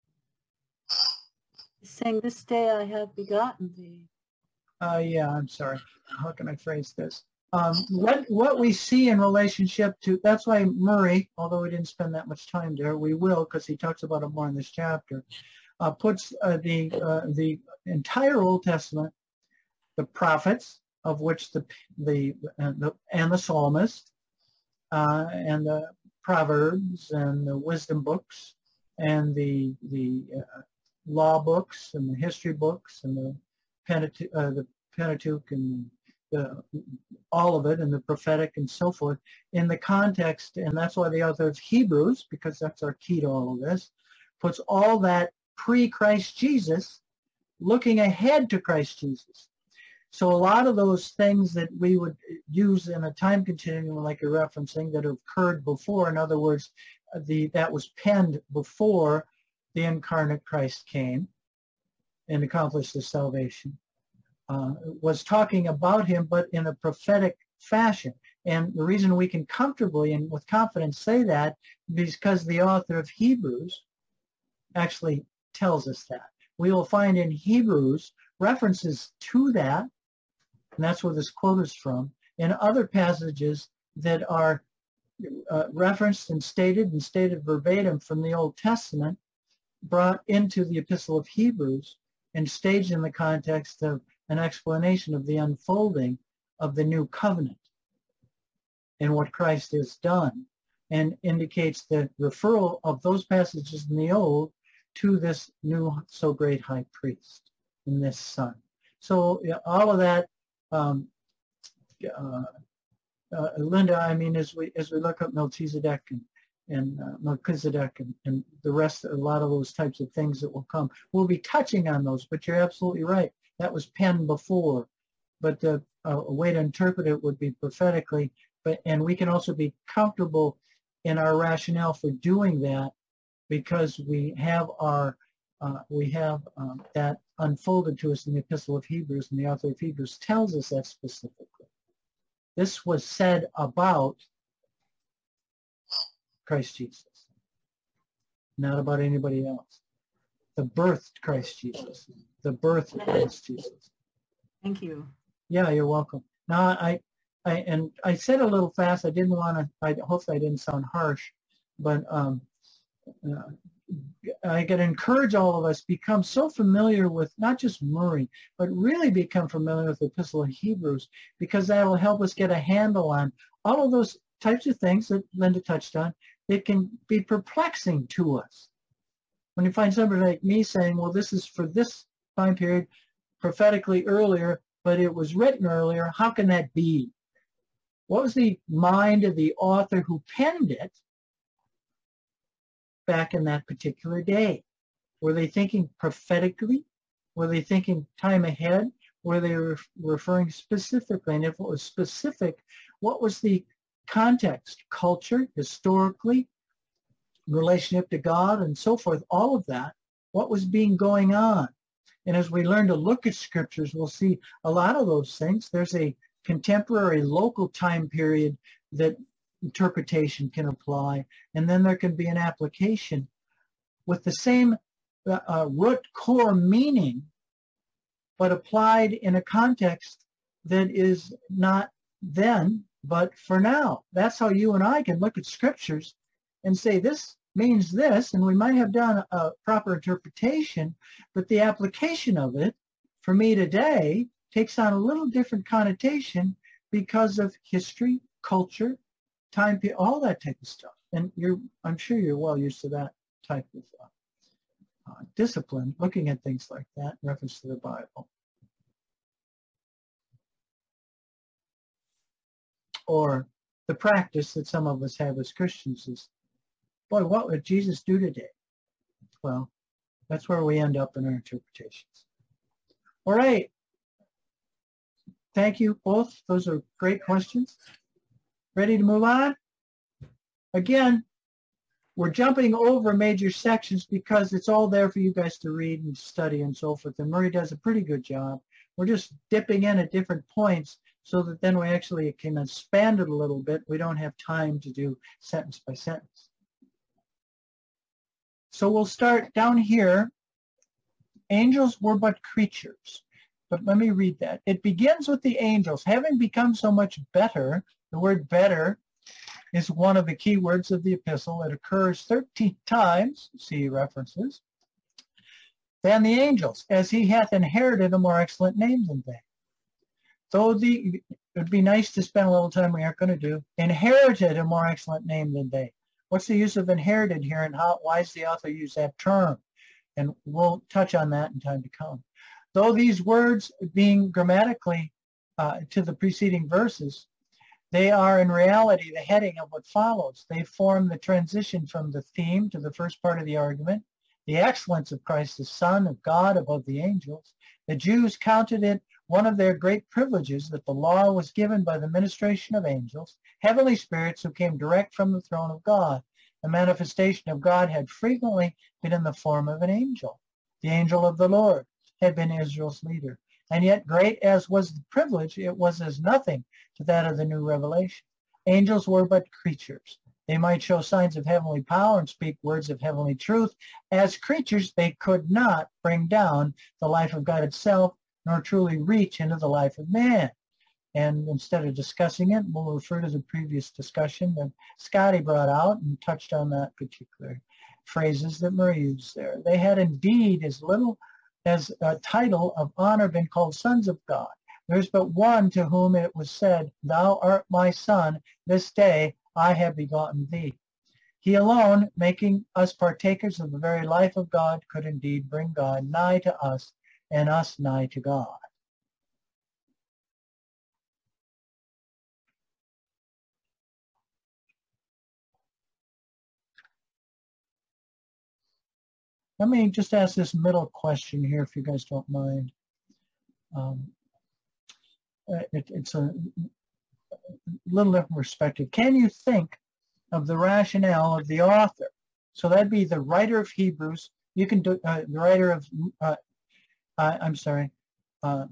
[SPEAKER 4] He's saying, this day I have begotten thee.
[SPEAKER 1] Yeah, I'm sorry. How can I phrase this? What we see in relationship to, that's why Murray, although we didn't spend that much time there, we will, because he talks about it more in this chapter, puts the entire Old Testament, the prophets, of which the psalmist, and the Proverbs and the wisdom books and the law books and the history books and the Pentateuch and all of it, and the prophetic and so forth, in the context, and that's why the author of Hebrews, because that's our key to all of this, puts all that pre-Christ Jesus, looking ahead to Christ Jesus. So a lot of those things that we would use in a time continuum, like you're referencing, that have occurred before, in other words, that was penned before the incarnate Christ came and accomplished his salvation, was talking about him, but in a prophetic fashion. And the reason we can comfortably and with confidence say that is because the author of Hebrews actually tells us that. We will find in Hebrews references to that, and that's where this quote is from, and other passages that are referenced and stated verbatim from the Old Testament, brought into the Epistle of Hebrews and staged in the context of an explanation of the unfolding of the new covenant and what Christ has done, and indicates the referral of those passages in the Old to this new so great high priest in this Son. So all of that Linda, I mean, as we look up Melchizedek and Melchizedek and the rest, a lot of those types of things that will come, we'll be touching on those. But you're absolutely right. That was penned before, but the a way to interpret it would be prophetically. And we can also be comfortable in our rationale for doing that because we have that unfolded to us in the Epistle of Hebrews, and the author of Hebrews tells us that specifically. This was said about Christ Jesus, not about anybody else. The birthed Christ Jesus, the birth of Christ Jesus.
[SPEAKER 4] Thank you.
[SPEAKER 1] Yeah, you're welcome. Now, I said a little fast. I didn't want to. Hopefully, I didn't sound harsh, but I can encourage all of us become so familiar with not just Murray, but really become familiar with the Epistle of Hebrews, because that will help us get a handle on all of those types of things that Linda touched on. It can be perplexing to us when you find somebody like me saying, "Well, this is for this time period, prophetically earlier, but it was written earlier. How can that be? What was the mind of the author who penned it back in that particular day? Were they thinking prophetically? Were they thinking time ahead? Were they referring specifically? And if it was specific, what was the context, culture, historically, relationship to God, and so forth, all of that? What was going on? And as we learn to look at scriptures, we'll see a lot of those things. There's a contemporary local time period that interpretation can apply, and then there can be an application with the same root core meaning, but applied in a context that is not then, but for now. That's how you and I can look at scriptures and say this means this, and we might have done a proper interpretation, but the application of it for me today takes on a little different connotation because of history, culture, time, all that type of stuff. And I'm sure you're well used to that type of discipline, looking at things like that in reference to the Bible. Or the practice that some of us have as Christians is, boy, what would Jesus do today? Well, that's where we end up in our interpretations. All right. Thank you both. Those are great questions. Ready to move on? Again, we're jumping over major sections because it's all there for you guys to read and study and so forth. And Murray does a pretty good job. We're just dipping in at different points so that then we actually can expand it a little bit. We don't have time to do sentence by sentence. So we'll start down here. Angels were but creatures. But let me read that. It begins with the angels. Having become so much better, the word better is one of the key words of the epistle. It occurs 13 times, see references, than the angels, as he hath inherited a more excellent name than they. Though it would be nice to spend a little time we aren't going to do, inherited a more excellent name than they. What's the use of inherited here, and why does the author use that term? And we'll touch on that in time to come. Though these words being grammatically to the preceding verses, they are in reality the heading of what follows. They form the transition from the theme to the first part of the argument, the excellence of Christ, the Son of God above the angels. The Jews counted it one of their great privileges that the law was given by the ministration of angels, heavenly spirits who came direct from the throne of God. The manifestation of God had frequently been in the form of an angel. The angel of the Lord had been Israel's leader. And yet, great as was the privilege, it was as nothing to that of the new revelation. Angels were but creatures. They might show signs of heavenly power and speak words of heavenly truth. As creatures, they could not bring down the life of God itself, nor truly reach into the life of man. And instead of discussing it, we'll refer to the previous discussion that Scotty brought out and touched on that particular phrases that Murray used there. They had indeed as little as a title of honor been called sons of God. There's but one to whom it was said, "Thou art my son, this day I have begotten thee." He alone, making us partakers of the very life of God, could indeed bring God nigh to us and us nigh to God. Let me just ask this middle question here, if you guys don't mind. It's a little different perspective. Can you think of the rationale of the author? So that'd be the writer of Hebrews. You can do the writer of, I'm sorry, the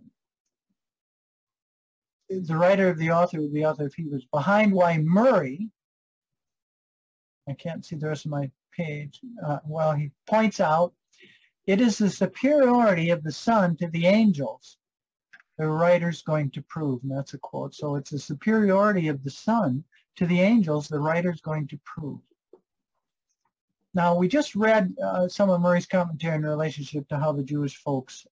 [SPEAKER 1] writer of the author of Hebrews, behind why Murray, I can't see the rest of my page, well, he points out, it is the superiority of the Son to the angels the writer's going to prove, and that's a quote. So it's the superiority of the Son to the angels the writer's going to prove. Now, we just read some of Murray's commentary in relationship to how the Jewish folks,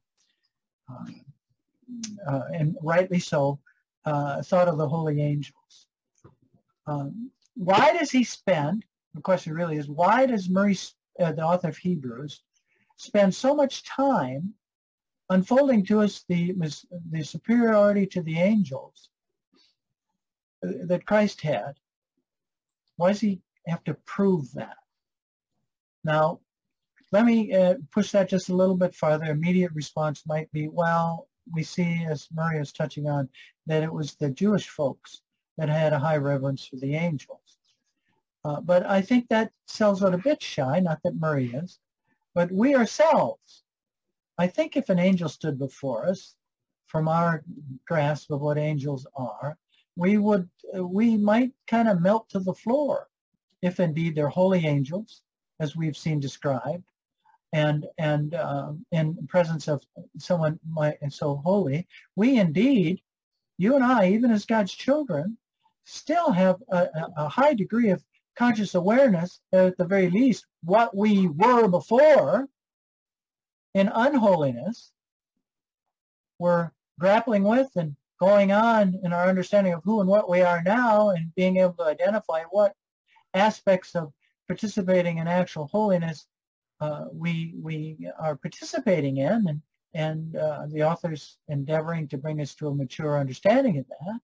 [SPEAKER 1] and rightly so, thought of the holy angels. Why does he spend, the question really is, why does Murray, the author of Hebrews, spend so much time unfolding to us the superiority to the angels that Christ had? Why does he have to prove that? Now, let me push that just a little bit farther. Immediate response might be, well, we see, as Murray is touching on, that it was the Jewish folks that had a high reverence for the angels. But I think that sells out a bit shy, not that Murray is, but we ourselves, I think if an angel stood before us, from our grasp of what angels are, we might kind of melt to the floor, if indeed they're holy angels, as we've seen described, and in presence of someone so holy, we indeed, you and I, even as God's children, still have a high degree of conscious awareness, at the very least, what we were before in unholiness, we're grappling with and going on in our understanding of who and what we are now, and being able to identify what aspects of participating in actual holiness we are participating in, and the author's endeavoring to bring us to a mature understanding of that.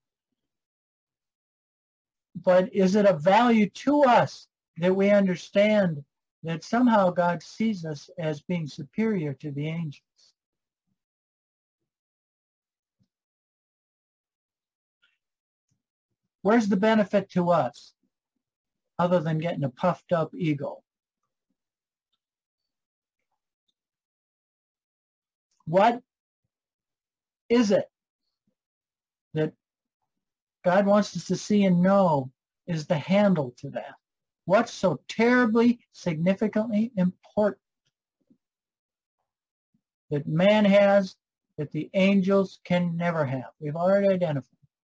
[SPEAKER 1] But is it of value to us that we understand that somehow God sees us as being superior to the angels? Where's the benefit to us, other than getting a puffed up ego? What is it that God wants us to see and know is the handle to that? What's so terribly, significantly important that man has that the angels can never have? We've already identified.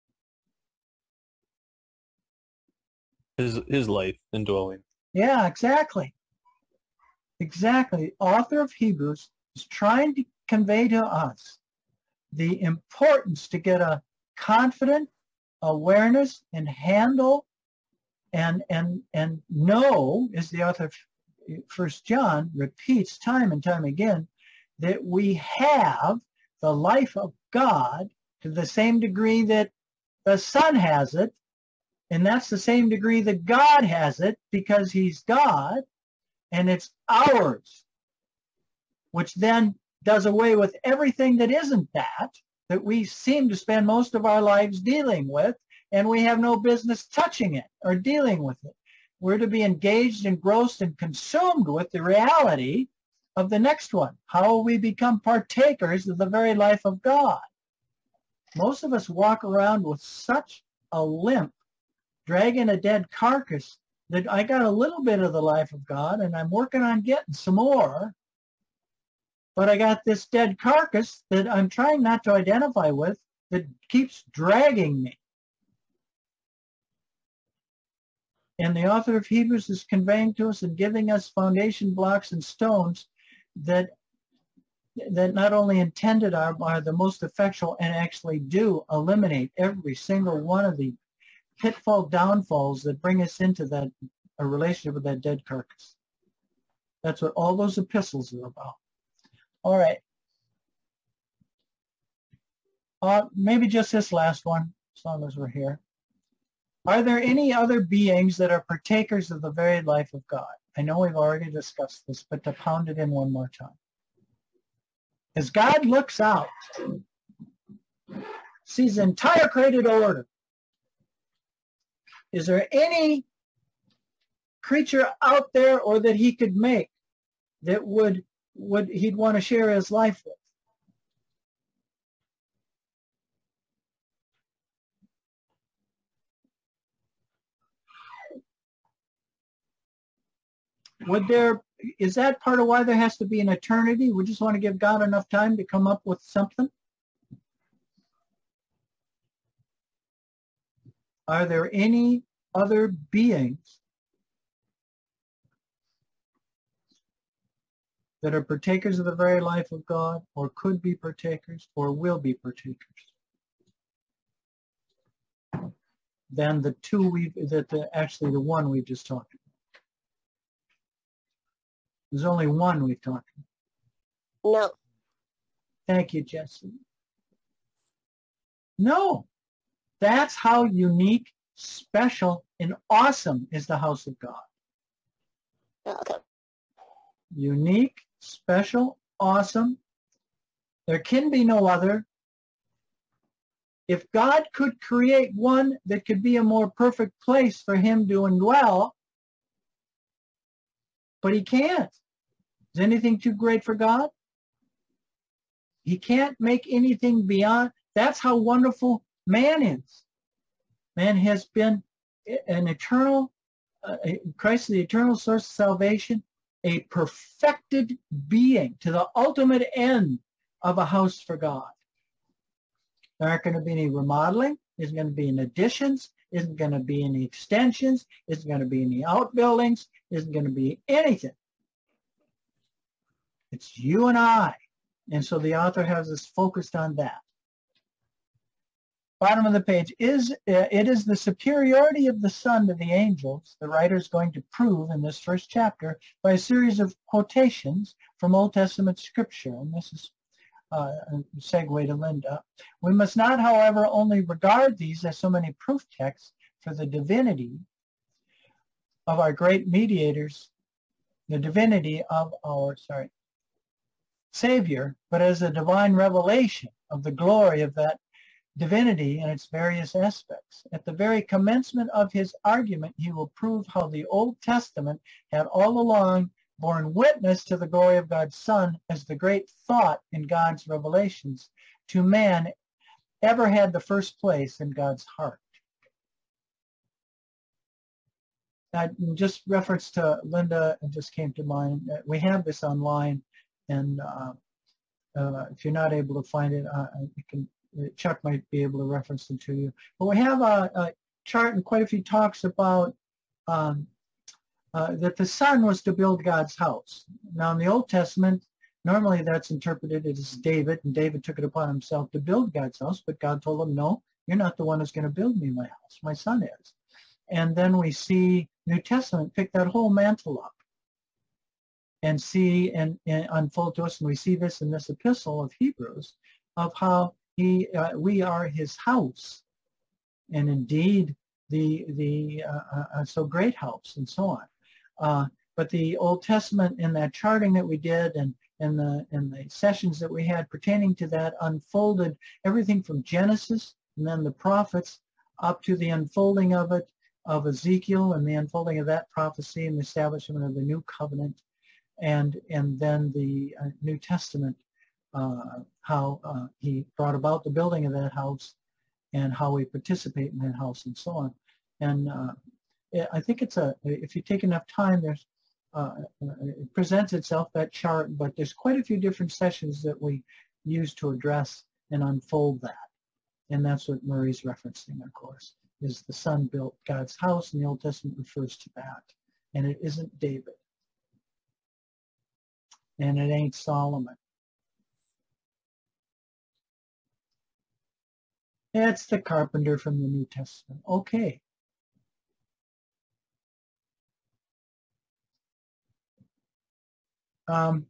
[SPEAKER 3] His life indwelling.
[SPEAKER 1] Yeah, exactly. Exactly. The author of Hebrews is trying to convey to us the importance to get a confident awareness and handle and know, as the author of 1 John repeats time and time again, that we have the life of God to the same degree that the Son has it, and that's the same degree that God has it, because he's God, and it's ours, which then does away with everything that isn't that we seem to spend most of our lives dealing with, and we have no business touching it or dealing with it. We're to be engaged, engrossed, and consumed with the reality of the next one. How will we become partakers of the very life of God? Most of us walk around with such a limp, dragging a dead carcass, that I got a little bit of the life of God, and I'm working on getting some more, but I got this dead carcass that I'm trying not to identify with that keeps dragging me. And the author of Hebrews is conveying to us and giving us foundation blocks and stones that not only intended are the most effectual, and actually do eliminate every single one of the pitfall downfalls that bring us into a relationship with that dead carcass. That's what all those epistles are about. All right. Maybe just this last one, as long as we're here. Are there any other beings that are partakers of the very life of God? I know we've already discussed this, but to pound it in one more time. As God looks out, sees the entire created order, is there any creature out there or that he could make that would he'd want to share his life with? Is that part of why there has to be an eternity? We just want to give God enough time to come up with something? Are there any other beings that are partakers of the very life of God, or could be partakers, or will be partakers? Than the two actually the one we've just talked about. There's only one we've talked about.
[SPEAKER 5] No.
[SPEAKER 1] Thank you, Jesse. No. That's how unique, special, and awesome is the house of God.
[SPEAKER 5] Okay.
[SPEAKER 1] Unique, special, awesome. There can be no other. If God could create one that could be a more perfect place for him to indwell, but he can't. Is anything too great for God? He can't make anything beyond. That's how wonderful man is. Man has been an eternal, Christ the eternal source of salvation, a perfected being to the ultimate end of a house for God. There aren't going to be any remodeling. Isn't going to be any additions. Isn't going to be any extensions. Isn't going to be any outbuildings. Isn't going to be anything. It's you and I. And so the author has us focused on that. Bottom of the page, it is the superiority of the Son to the angels the writer is going to prove in this first chapter by a series of quotations from Old Testament scripture. And this is a segue to Linda. We must not, however, only regard these as so many proof texts for the divinity of our great mediators, the divinity of our, Savior, but as a divine revelation of the glory of that divinity in its various aspects. At the very commencement of his argument, he will prove how the Old Testament had all along borne witness to the glory of God's Son as the great thought in God's revelations to man ever had the first place in God's heart. Just reference to Linda, it just came to mind. We have this online, and if you're not able to find it, you can. Chuck might be able to reference them to you. But we have a chart and quite a few talks about that the Son was to build God's house. Now in the Old Testament, normally that's interpreted as David, and David took it upon himself to build God's house, but God told him, no, you're not the one who's going to build me my house. My Son is. And then we see New Testament pick that whole mantle up and see and unfold to us, and we see this in this epistle of Hebrews, of how we are his house, and indeed the so great house, and so on. But the Old Testament, in that charting that we did, and in the sessions that we had pertaining to that, unfolded everything from Genesis and then the prophets up to the unfolding of it, of Ezekiel, and the unfolding of that prophecy and the establishment of the new covenant, and then the New Testament. How he brought about the building of that house and how we participate in that house and so on. And I think if you take enough time, there's it presents itself, that chart, but there's quite a few different sessions that we use to address and unfold that. And that's what Murray's referencing, of course, is the Son built God's house, and the Old Testament refers to that. And it isn't David. And it ain't Solomon. It's the carpenter from the New Testament. Okay. Let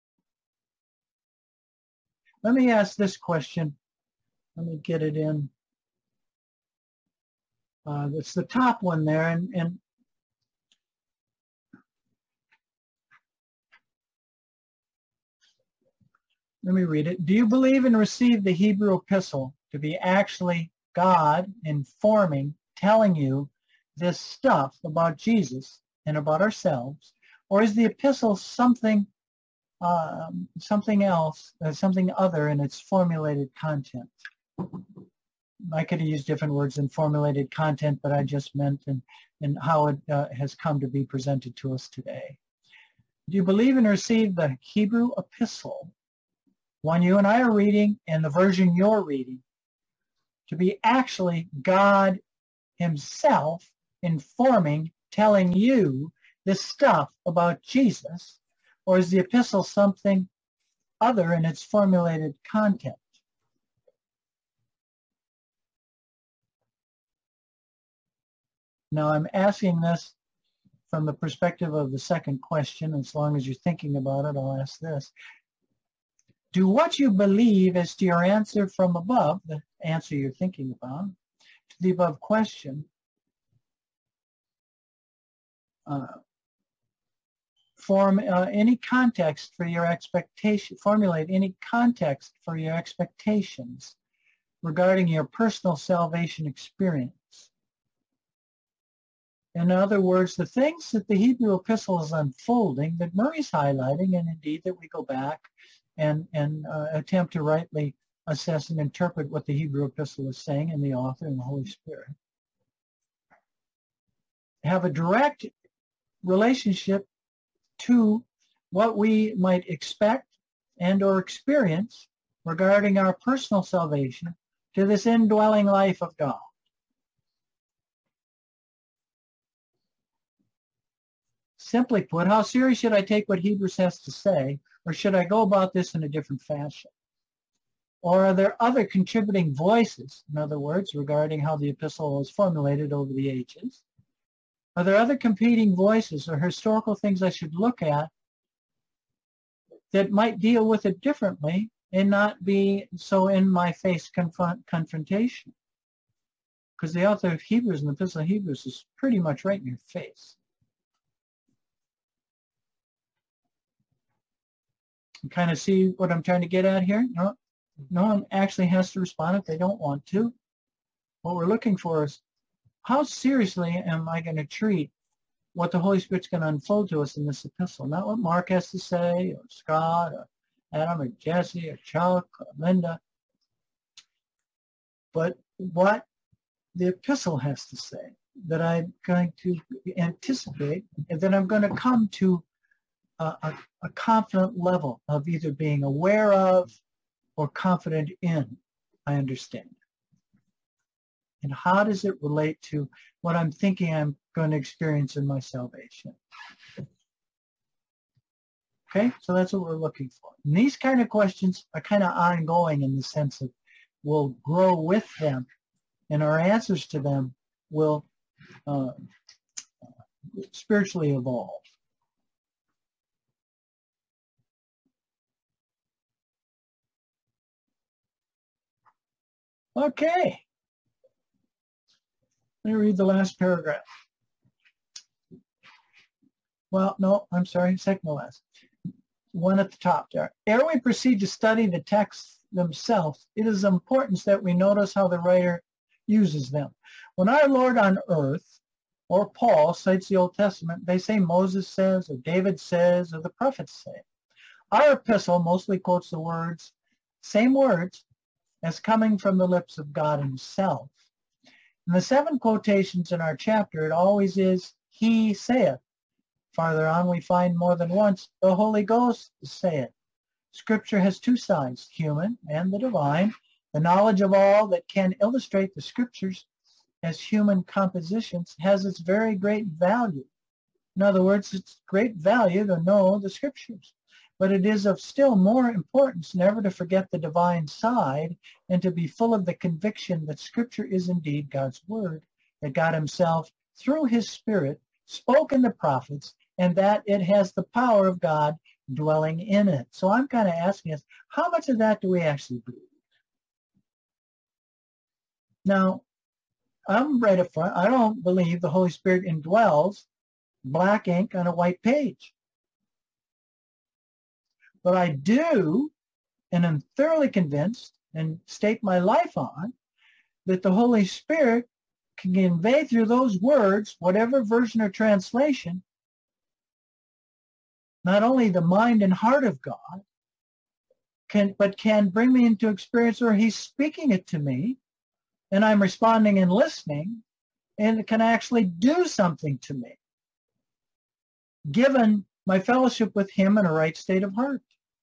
[SPEAKER 1] me ask this question. Let me get it in. That's the top one there, and let me read it. Do you believe and receive the Hebrew epistle to be actually God informing, telling you this stuff about Jesus and about ourselves? Or is the epistle something else, something other in its formulated content? I could have used different words than formulated content, but I just meant in how it has come to be presented to us today. Do you believe and receive the Hebrew epistle, one you and I are reading and the version you're reading, to be actually God himself informing, telling you this stuff about Jesus? Or is the epistle something other in its formulated content? Now I'm asking this from the perspective of the second question. As long as you're thinking about it, I'll ask this. Do what you believe as to your answer from above, the answer you're thinking about, to the above question, form any context for your expectation, formulate any context for your expectations regarding your personal salvation experience. In other words, the things that the Hebrew epistle is unfolding, that Murray's highlighting, and indeed that we go back and attempt to rightly assess and interpret what the Hebrew epistle is saying, and the author and the Holy Spirit, have a direct relationship to what we might expect and or experience regarding our personal salvation to this indwelling life of God. Simply put, how serious should I take what Hebrews has to say, or should I go about this in a different fashion? Or are there other contributing voices, in other words, regarding how the epistle was formulated over the ages? Are there other competing voices or historical things I should look at that might deal with it differently and not be so in my face confrontation? Because the author of Hebrews and the epistle of Hebrews is pretty much right in your face. You kind of see what I'm trying to get at here? No one actually has to respond if they don't want to. What we're looking for is, how seriously am I going to treat what the Holy Spirit's going to unfold to us in this epistle? Not what Mark has to say, or Scott, or Adam, or Jesse, or Chuck, or Linda, but what the epistle has to say, that I'm going to anticipate, and that I'm going to come to a confident level of either being aware of or confident in. I understand. And how does it relate to what I'm thinking I'm going to experience in my salvation? Okay, so that's what we're looking for. And these kind of questions are kind of ongoing in the sense of we'll grow with them, and our answers to them will spiritually evolve. Okay. Let me read the last paragraph. Well, no, I'm sorry, second to last. One at the top there. Ere we proceed to study the texts themselves, it is of importance that we notice how the writer uses them. When our Lord on earth, or Paul, cites the Old Testament, they say Moses says, or David says, or the prophets say. Our epistle mostly quotes the words, same words, as coming from the lips of God himself. In the 7 quotations in our chapter, it always is, he saith. Farther on, we find more than once, the Holy Ghost saith. Scripture has 2 sides, human and the divine. The knowledge of all that can illustrate the Scriptures as human compositions has its very great value. In other words, it's great value to know the Scriptures. But it is of still more importance never to forget the divine side and to be full of the conviction that Scripture is indeed God's Word, that God himself, through his Spirit, spoke in the prophets, and that it has the power of God dwelling in it. So I'm kind of asking us, how much of that do we actually believe? Now, I'm right up front. I don't believe the Holy Spirit indwells black ink on a white page. But I do, and I'm thoroughly convinced and stake my life on, that the Holy Spirit can convey through those words, whatever version or translation, not only the mind and heart of God, but can bring me into experience where he's speaking it to me, and I'm responding and listening, and it can actually do something to me, given my fellowship with him in a right state of heart.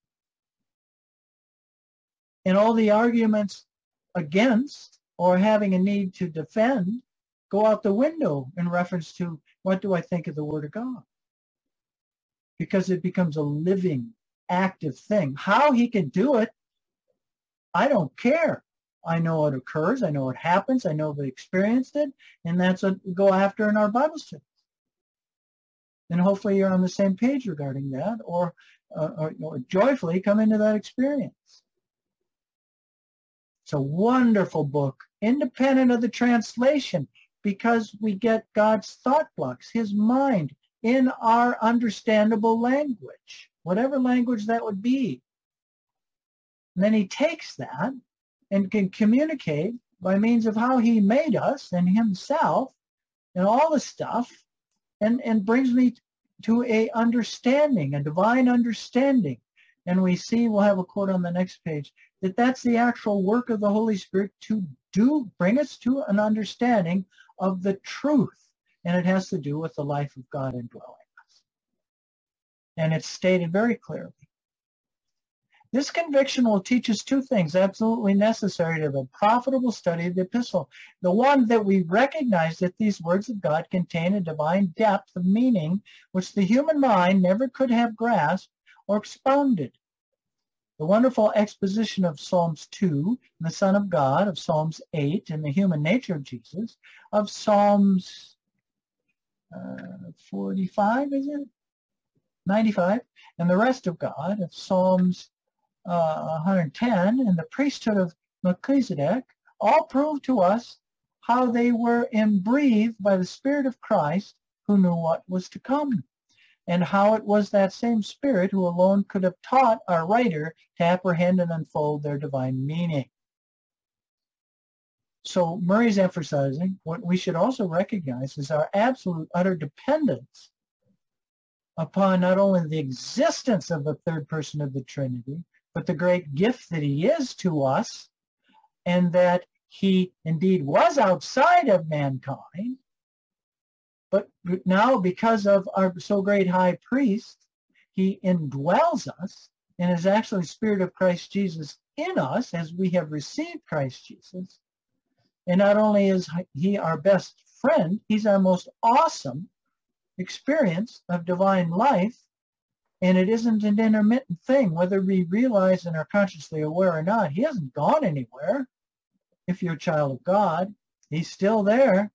[SPEAKER 1] And all the arguments against or having a need to defend go out the window in reference to what do I think of the Word of God? Because it becomes a living, active thing. How he can do it, I don't care. I know it occurs. I know it happens. I know they experienced it. And that's what we go after in our Bible studies. And hopefully you're on the same page regarding that, or joyfully come into that experience. It's a wonderful book, independent of the translation, because we get God's thought blocks, his mind, in our understandable language, whatever language that would be. And then he takes that and can communicate by means of how he made us and himself and all the stuff, and brings me to a understanding, a divine understanding. And we see, we'll have a quote on the next page, that that's the actual work of the Holy Spirit to bring us to an understanding of the truth. And it has to do with the life of God indwelling us. And it's stated very clearly. This conviction will teach us two things absolutely necessary to the profitable study of the epistle. The one, that we recognize that these words of God contain a divine depth of meaning which the human mind never could have grasped or expounded. The wonderful exposition of Psalms 2, the Son of God, of Psalms 8, and the human nature of Jesus, of Psalms 45, is it? 95, and the rest of God, of Psalms 110, and the priesthood of Melchizedek, all prove to us how they were embreathed by the Spirit of Christ, who knew what was to come, and how it was that same Spirit who alone could have taught our writer to apprehend and unfold their divine meaning. So Murray's emphasizing what we should also recognize is our absolute utter dependence upon not only the existence of the third person of the Trinity, but the great gift that he is to us, and that he indeed was outside of mankind, but now because of our so great high priest, he indwells us and is actually the Spirit of Christ Jesus in us as we have received Christ Jesus. And not only is he our best friend, he's our most awesome experience of divine life. And it isn't an intermittent thing, whether we realize and are consciously aware or not. He hasn't gone anywhere. If you're a child of God, he's still there.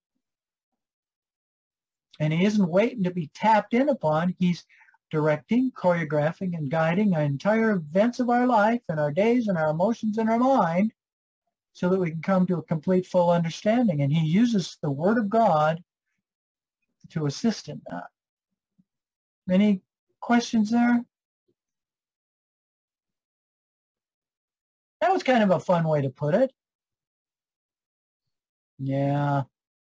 [SPEAKER 1] And he isn't waiting to be tapped in upon. He's directing, choreographing, and guiding our entire events of our life and our days and our emotions and our mind so that we can come to a complete, full understanding. And he uses the Word of God to assist in that. Any questions there? That was kind of a fun way to put it. Yeah.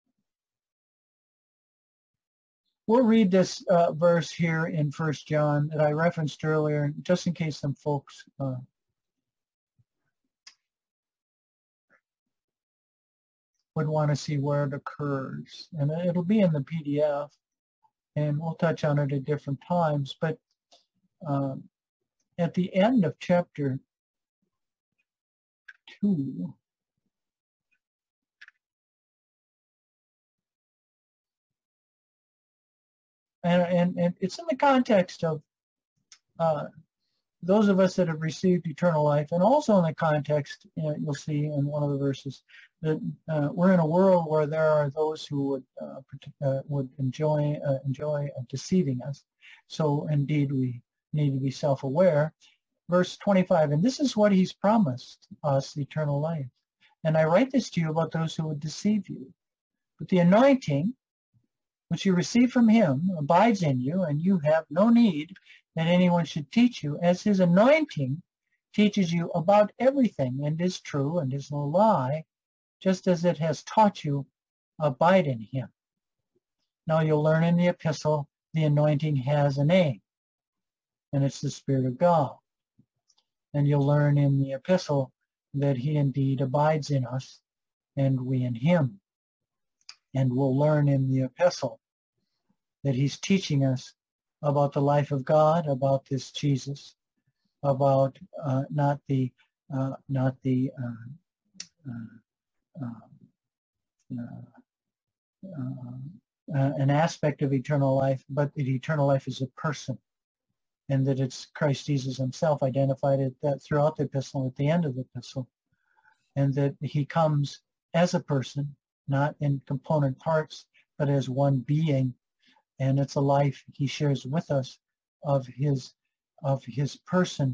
[SPEAKER 1] We'll read this verse here in 1 John that I referenced earlier, just in case some folks would want to see where it occurs. And it'll be in the PDF, and we'll touch on it at different times. But at the end of chapter 2, and it's in the context of those of us that have received eternal life, and also in the context, you'll see in one of the verses, that we're in a world where there are those who would enjoy deceiving us. So indeed, we need to be self-aware. Verse 25, and this is what he's promised us, eternal life, And I write this to you about those who would deceive you. But the anointing which you receive from him abides in you, and you have no need that anyone should teach you, as his anointing teaches you about everything, and is true and is no lie, just as it has taught you. Abide in him. Now you'll learn in the epistle the anointing has a name, and it's the Spirit of God. And you'll learn in the epistle that he indeed abides in us, and we in him. And we'll learn in the epistle that he's teaching us about the life of God, about this Jesus, about an aspect of eternal life, but that eternal life is a person, and that it's Christ Jesus himself identified it that throughout the epistle, at the end of the epistle, and that he comes as a person, not in component parts, but as one being, and it's a life he shares with us of his person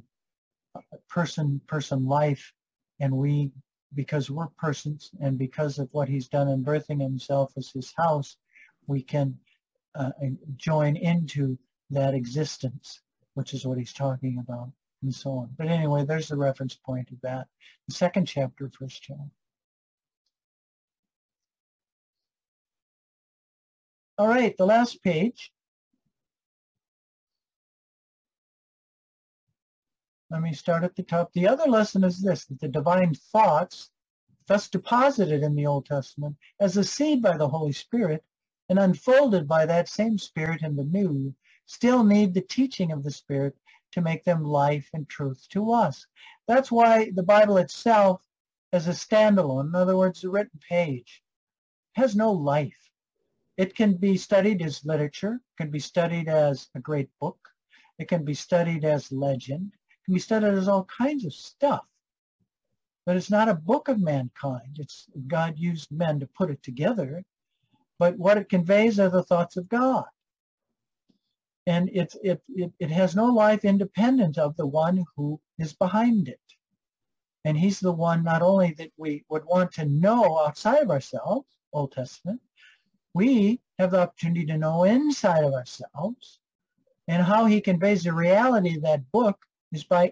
[SPEAKER 1] life, and we, because we're persons, and because of what he's done in birthing himself as his house, we can join into that existence, which is what he's talking about, and so on. But anyway, there's the reference point of that. The second chapter, 1 John. All right, the last page. Let me start at the top. The other lesson is this, that the divine thoughts, thus deposited in the Old Testament as a seed by the Holy Spirit and unfolded by that same Spirit in the New, still need the teaching of the Spirit to make them life and truth to us. That's why the Bible itself, as a standalone, in other words, a written page, has no life. It can be studied as literature, can be studied as a great book, it can be studied as legend, it can be studied as all kinds of stuff. But it's not a book of mankind. It's God used men to put it together, but what it conveys are the thoughts of God. And it has no life independent of the one who is behind it. And he's the one not only that we would want to know outside of ourselves, Old Testament, we have the opportunity to know inside of ourselves, and how he conveys the reality of that book is by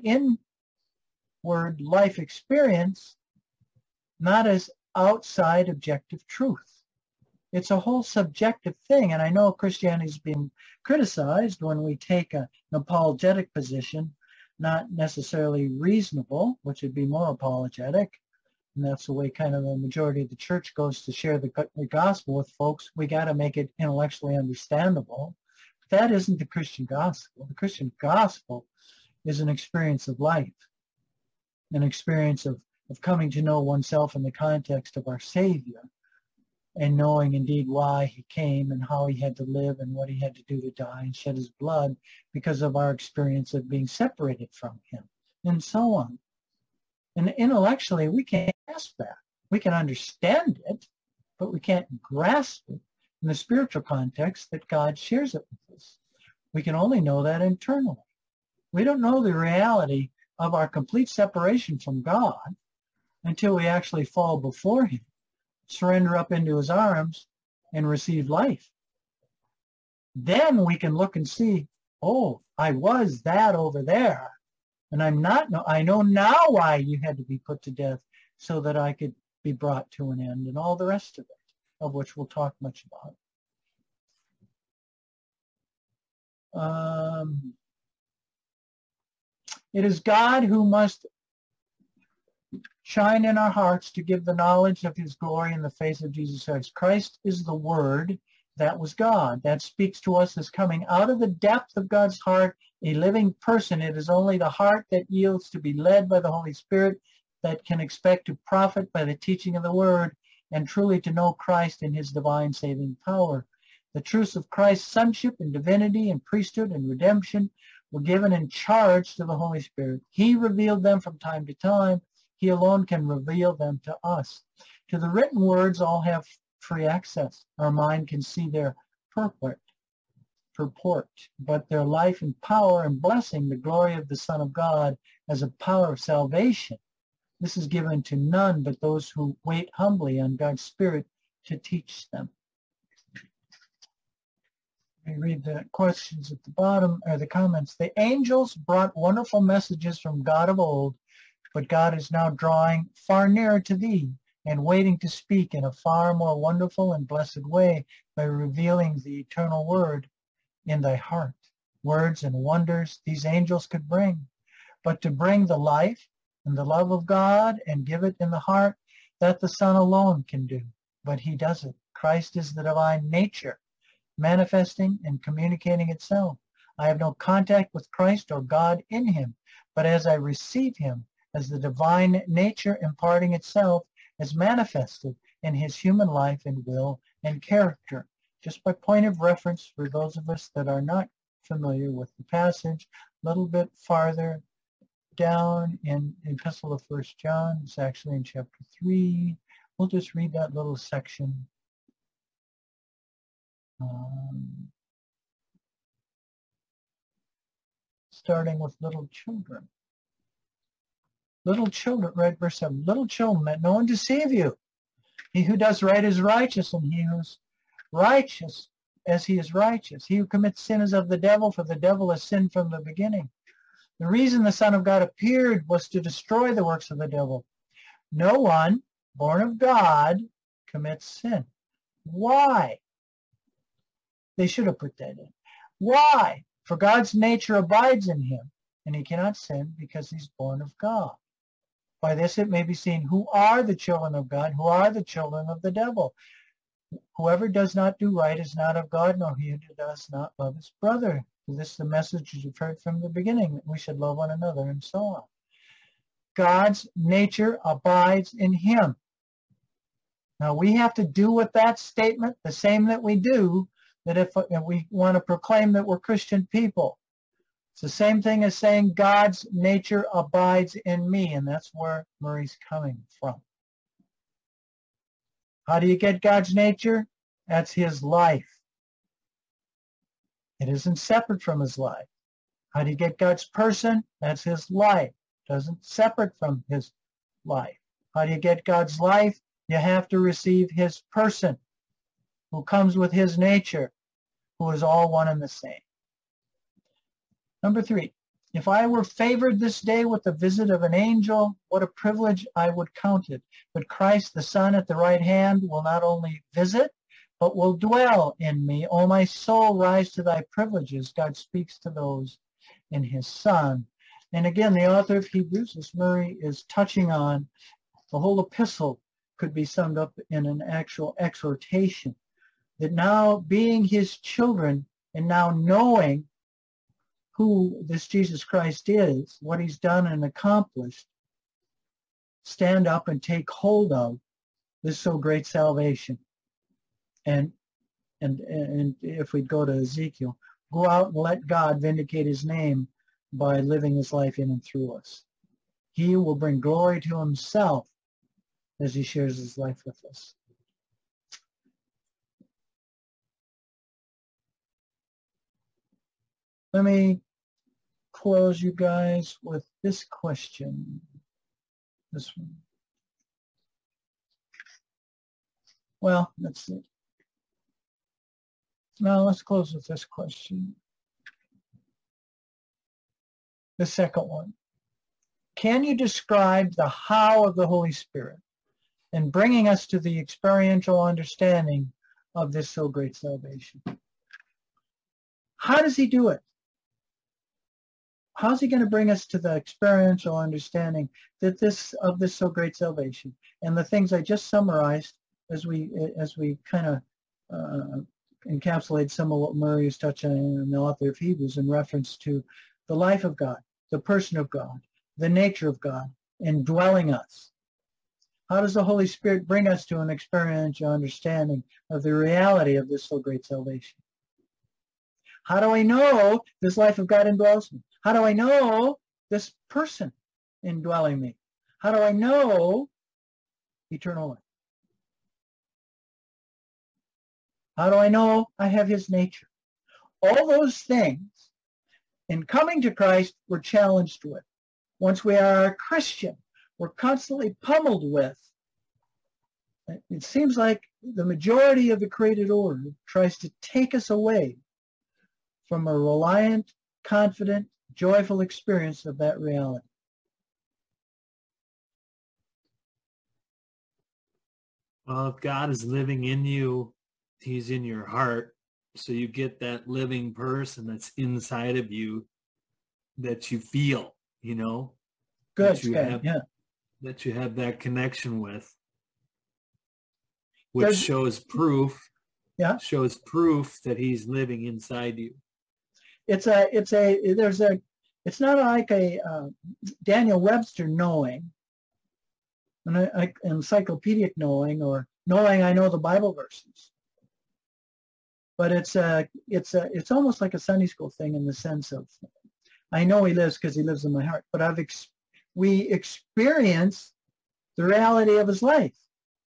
[SPEAKER 1] inward life experience, not as outside objective truth. It's a whole subjective thing, and I know Christianity's been criticized when we take an apologetic position, not necessarily reasonable, which would be more apologetic. And that's the way kind of the majority of the church goes to share the gospel with folks. We got to make it intellectually understandable. But that isn't the Christian gospel. The Christian gospel is an experience of life, an experience of coming to know oneself in the context of our Savior, and knowing indeed why he came and how he had to live and what he had to do to die and shed his blood because of our experience of being separated from him, and so on. And intellectually, we can't grasp that. We can understand it, but we can't grasp it in the spiritual context that God shares it with us. We can only know that internally. We don't know the reality of our complete separation from God until we actually fall before him, surrender up into his arms, and receive life. Then we can look and see, oh, I was that over there. And I'm not, I know now why you had to be put to death so that I could be brought to an end, and all the rest of it, of which we'll talk much about. It is God who must shine in our hearts to give the knowledge of his glory in the face of Jesus Christ. Christ is the Word. That was God. That speaks to us as coming out of the depth of God's heart, a living person. It is only the heart that yields to be led by the Holy Spirit that can expect to profit by the teaching of the Word and truly to know Christ in his divine saving power. The truths of Christ's sonship and divinity and priesthood and redemption were given in charge to the Holy Spirit. He revealed them from time to time. He alone can reveal them to us. To the written words, all have free access. Our mind can see their purport, but their life and power and blessing, the glory of the Son of God as a power of salvation, This is given to none but those who wait humbly on God's Spirit to teach them. Let me read the questions at the bottom, or the comments. The angels brought wonderful messages from God of old, but God is now drawing far nearer to thee and waiting to speak in a far more wonderful and blessed way by revealing the eternal word in thy heart. Words and wonders these angels could bring, but to bring the life and the love of God and give it in the heart, that the Son alone can do. But he does it. Christ is the divine nature, manifesting and communicating itself. I have no contact with Christ or God in him, but as I receive him as the divine nature imparting itself as manifested in his human life and will and character. Just by point of reference for those of us that are not familiar with the passage, a little bit farther down in Epistle of 1 John, it's actually in chapter 3. We'll just read that little section. Starting with little children. Little children, right, verse 7. Little children, let no one deceive you. He who does right is righteous, and he who is righteous as he is righteous. He who commits sin is of the devil, for the devil has sinned from the beginning. The reason the Son of God appeared was to destroy the works of the devil. No one born of God commits sin. Why? They should have put that in. Why? For God's nature abides in him, and he cannot sin because he's born of God. By this it may be seen who are the children of God, who are the children of the devil. Whoever does not do right is not of God, nor he who does not love his brother. This is the message you've heard from the beginning, that we should love one another, and so on. God's nature abides in him. Now we have to do with that statement the same that we do that if we want to proclaim that we're Christian people. It's the same thing as saying God's nature abides in me, and that's where Murray's coming from. How do you get God's nature? That's his life. It isn't separate from his life. How do you get God's person? That's his life. It doesn't separate from his life. How do you get God's life? You have to receive his person, who comes with his nature, who is all one and the same. Number 3, if I were favored this day with the visit of an angel, what a privilege I would count it. But Christ, the Son at the right hand, will not only visit, but will dwell in me. O my soul, rise to thy privileges. God speaks to those in his Son. And again, the author of Hebrews, as Murray is touching on, the whole epistle could be summed up in an actual exhortation, that now being his children and now knowing who this Jesus Christ is, what he's done and accomplished, stand up and take hold of this so great salvation. And if we go to Ezekiel, go out and let God vindicate his name by living his life in and through us. He will bring glory to himself as he shares his life with us. Let me close you guys with this question. This one. Well, that's it. Now let's close with this question. The second one. Can you describe the how of the Holy Spirit in bringing us to the experiential understanding of this so great salvation? How does he do it? How's he going to bring us to the experiential understanding that this so great salvation? And the things I just summarized as we kind of encapsulate some of what Murray is touching on in the author of Hebrews in reference to the life of God, the person of God, the nature of God, indwelling us. How does the Holy Spirit bring us to an experiential understanding of the reality of this so great salvation? How do I know this life of God indwells me? How do I know this person indwelling me? How do I know eternal life? How do I know I have his nature? All those things, in coming to Christ, we're challenged with. Once we are a Christian, we're constantly pummeled with. It seems like the majority of the created order tries to take us away from a reliant, confident, joyful experience of that reality.
[SPEAKER 2] Well, if God is living in you, he's in your heart. So you get that living person that's inside of you that you feel, you know,
[SPEAKER 1] Good,
[SPEAKER 2] that you
[SPEAKER 1] Scott,
[SPEAKER 2] have,
[SPEAKER 1] yeah.
[SPEAKER 2] that you have that connection with, which
[SPEAKER 1] There's-
[SPEAKER 2] shows proof,
[SPEAKER 1] Yeah.
[SPEAKER 2] shows proof that he's living inside you.
[SPEAKER 1] It's not like a Daniel Webster knowing, an encyclopedic knowing, or knowing I know the Bible verses. But it's almost like a Sunday school thing in the sense of, I know he lives because he lives in my heart, but we experience the reality of his life.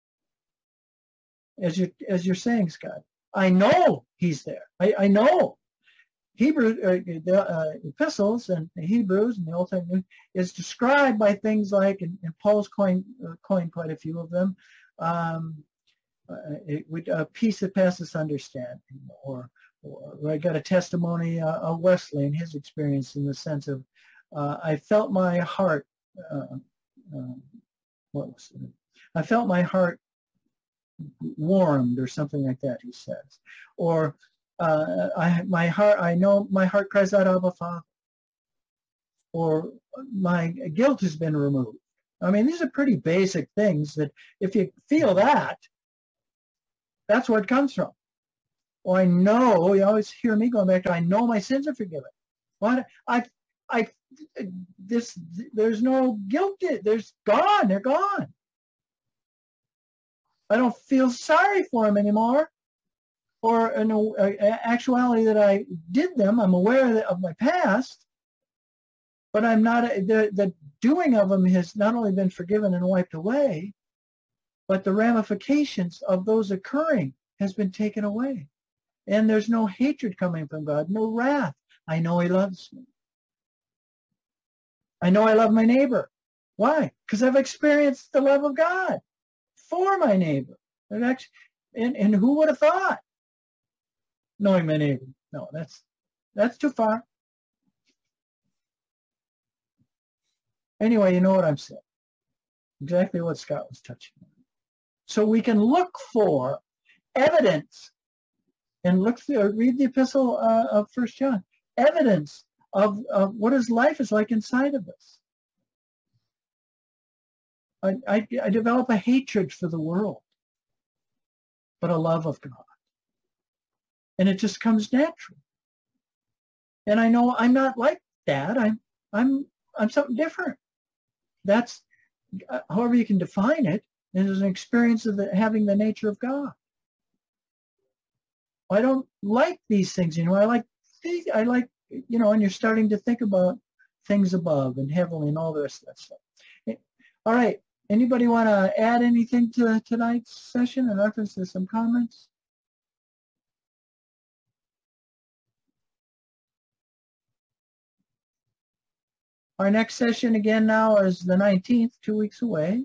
[SPEAKER 1] As you're saying, Scott, I know he's there. I know. The epistles and the Hebrews and the Old Testament is described by things like, and Paul's coined quite a few of them, peace that passes understanding, or I got a testimony of Wesley and his experience in the sense of, I felt my heart, what was it? I felt my heart warmed, or something like that, he says. Or I know my heart cries out, Abba, Father. Or my guilt has been removed. I mean, these are pretty basic things that if you feel that, that's where it comes from. Or I know, you always hear me going back to, I know my sins are forgiven. What? There's no guilt. They're gone. I don't feel sorry for them anymore. Or in actuality that I did them, I'm aware of my past, but I'm not, the doing of them has not only been forgiven and wiped away, but the ramifications of those occurring has been taken away. And there's no hatred coming from God, no wrath. I know he loves me. I know I love my neighbor. Why? Because I've experienced the love of God for my neighbor. And who would have thought? Knowing my neighbor. No, that's too far. Anyway, you know what I'm saying. Exactly what Scott was touching on. So we can look for evidence, and read the epistle of 1 John, evidence of what his life is like inside of us. I develop a hatred for the world, but a love of God. And it just comes natural. And I know I'm not like that. I'm something different. That's, however you can define it, is an experience of having the nature of God. I don't like these things, I like, and you're starting to think about things above and heavenly and all the rest of that stuff. All right. Anybody want to add anything to tonight's session in reference to some comments? Our next session again now is the 19th, 2 weeks away.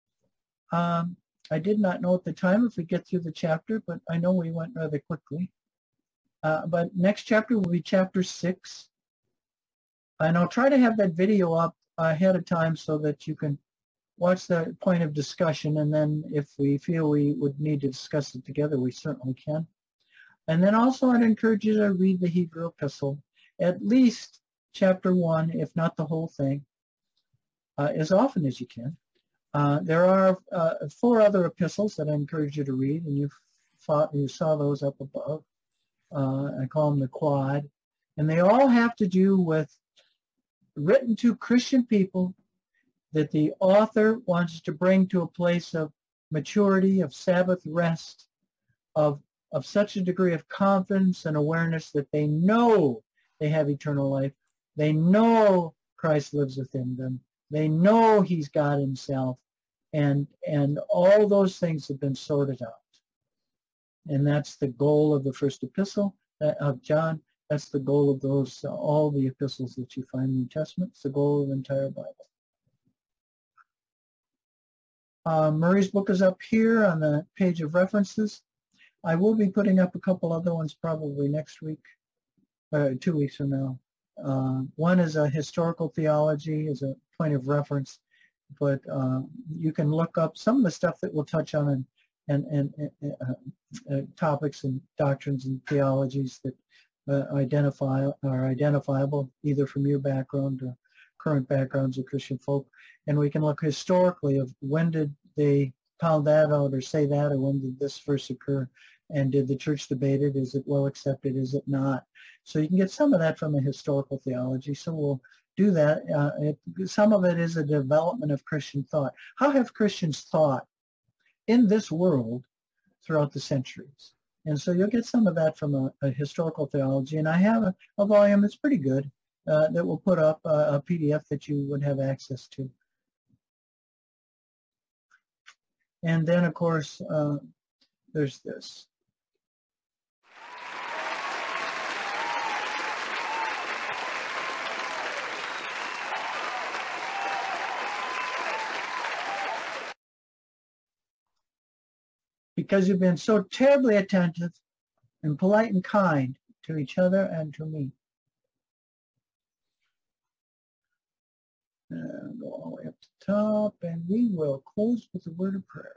[SPEAKER 1] I did not know at the time if we get through the chapter, but I know we went rather quickly. But next chapter will be chapter 6. And I'll try to have that video up ahead of time so that you can watch the point of discussion. And then if we feel we would need to discuss it together, we certainly can. And then also I'd encourage you to read the Hebrew epistle, at least chapter 1, if not the whole thing, as often as you can. There are 4 other epistles that I encourage you to read, and you saw those up above. I call them the quad. And they all have to do with written to Christian people that the author wants to bring to a place of maturity, of Sabbath rest, of such a degree of confidence and awareness that they know they have eternal life. They know Christ lives within them. They know he's God himself. And all those things have been sorted out. And that's the goal of the first epistle of John. That's the goal of those, all the epistles that you find in the New Testament. It's the goal of the entire Bible. Marie's book is up here on the page of references. I will be putting up a couple other ones probably next week, 2 weeks from now. One is a historical theology as a point of reference, but you can look up some of the stuff that we'll touch on and topics and doctrines and theologies that are identifiable either from your background or current backgrounds of Christian folk. And we can look historically of when did they pound that out or say that, or when did this first occur, and did the church debate it? Is it well accepted? Is it not? So you can get some of that from a historical theology. So we'll do that. Some of it is a development of Christian thought. How have Christians thought in this world throughout the centuries? And so you'll get some of that from a historical theology. And I have a volume that's pretty good that will put up a PDF that you would have access to. And then, of course, there's this. Because you've been so terribly attentive and polite and kind to each other and to me. And go all the way up to the top, and we will close with a word of prayer.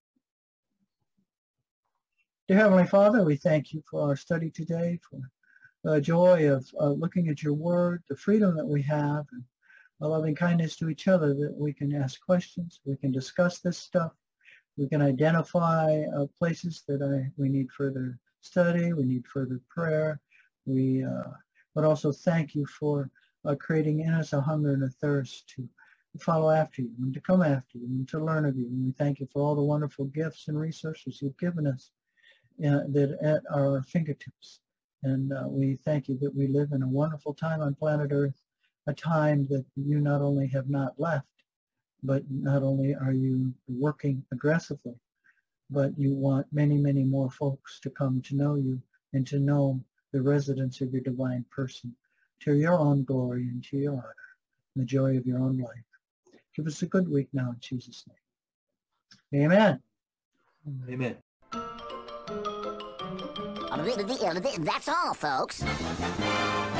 [SPEAKER 1] Dear Heavenly Father, we thank you for our study today, for the joy of looking at your word, the freedom that we have, and a loving kindness to each other that we can ask questions, we can discuss this stuff, we can identify places that we need further study, we need further prayer. We but also thank you for creating in us a hunger and a thirst to follow after you and to come after you and to learn of you. And we thank you for all the wonderful gifts and resources you've given us that at our fingertips. And we thank you that we live in a wonderful time on planet Earth, a time that you not only have not left, but not only are you working aggressively, but you want many, many more folks to come to know you and to know the residence of your divine person, to your own glory and to your honor, and the joy of your own life. Give us a good week now in Jesus' name. Amen.
[SPEAKER 2] Amen.
[SPEAKER 5] That's all, folks.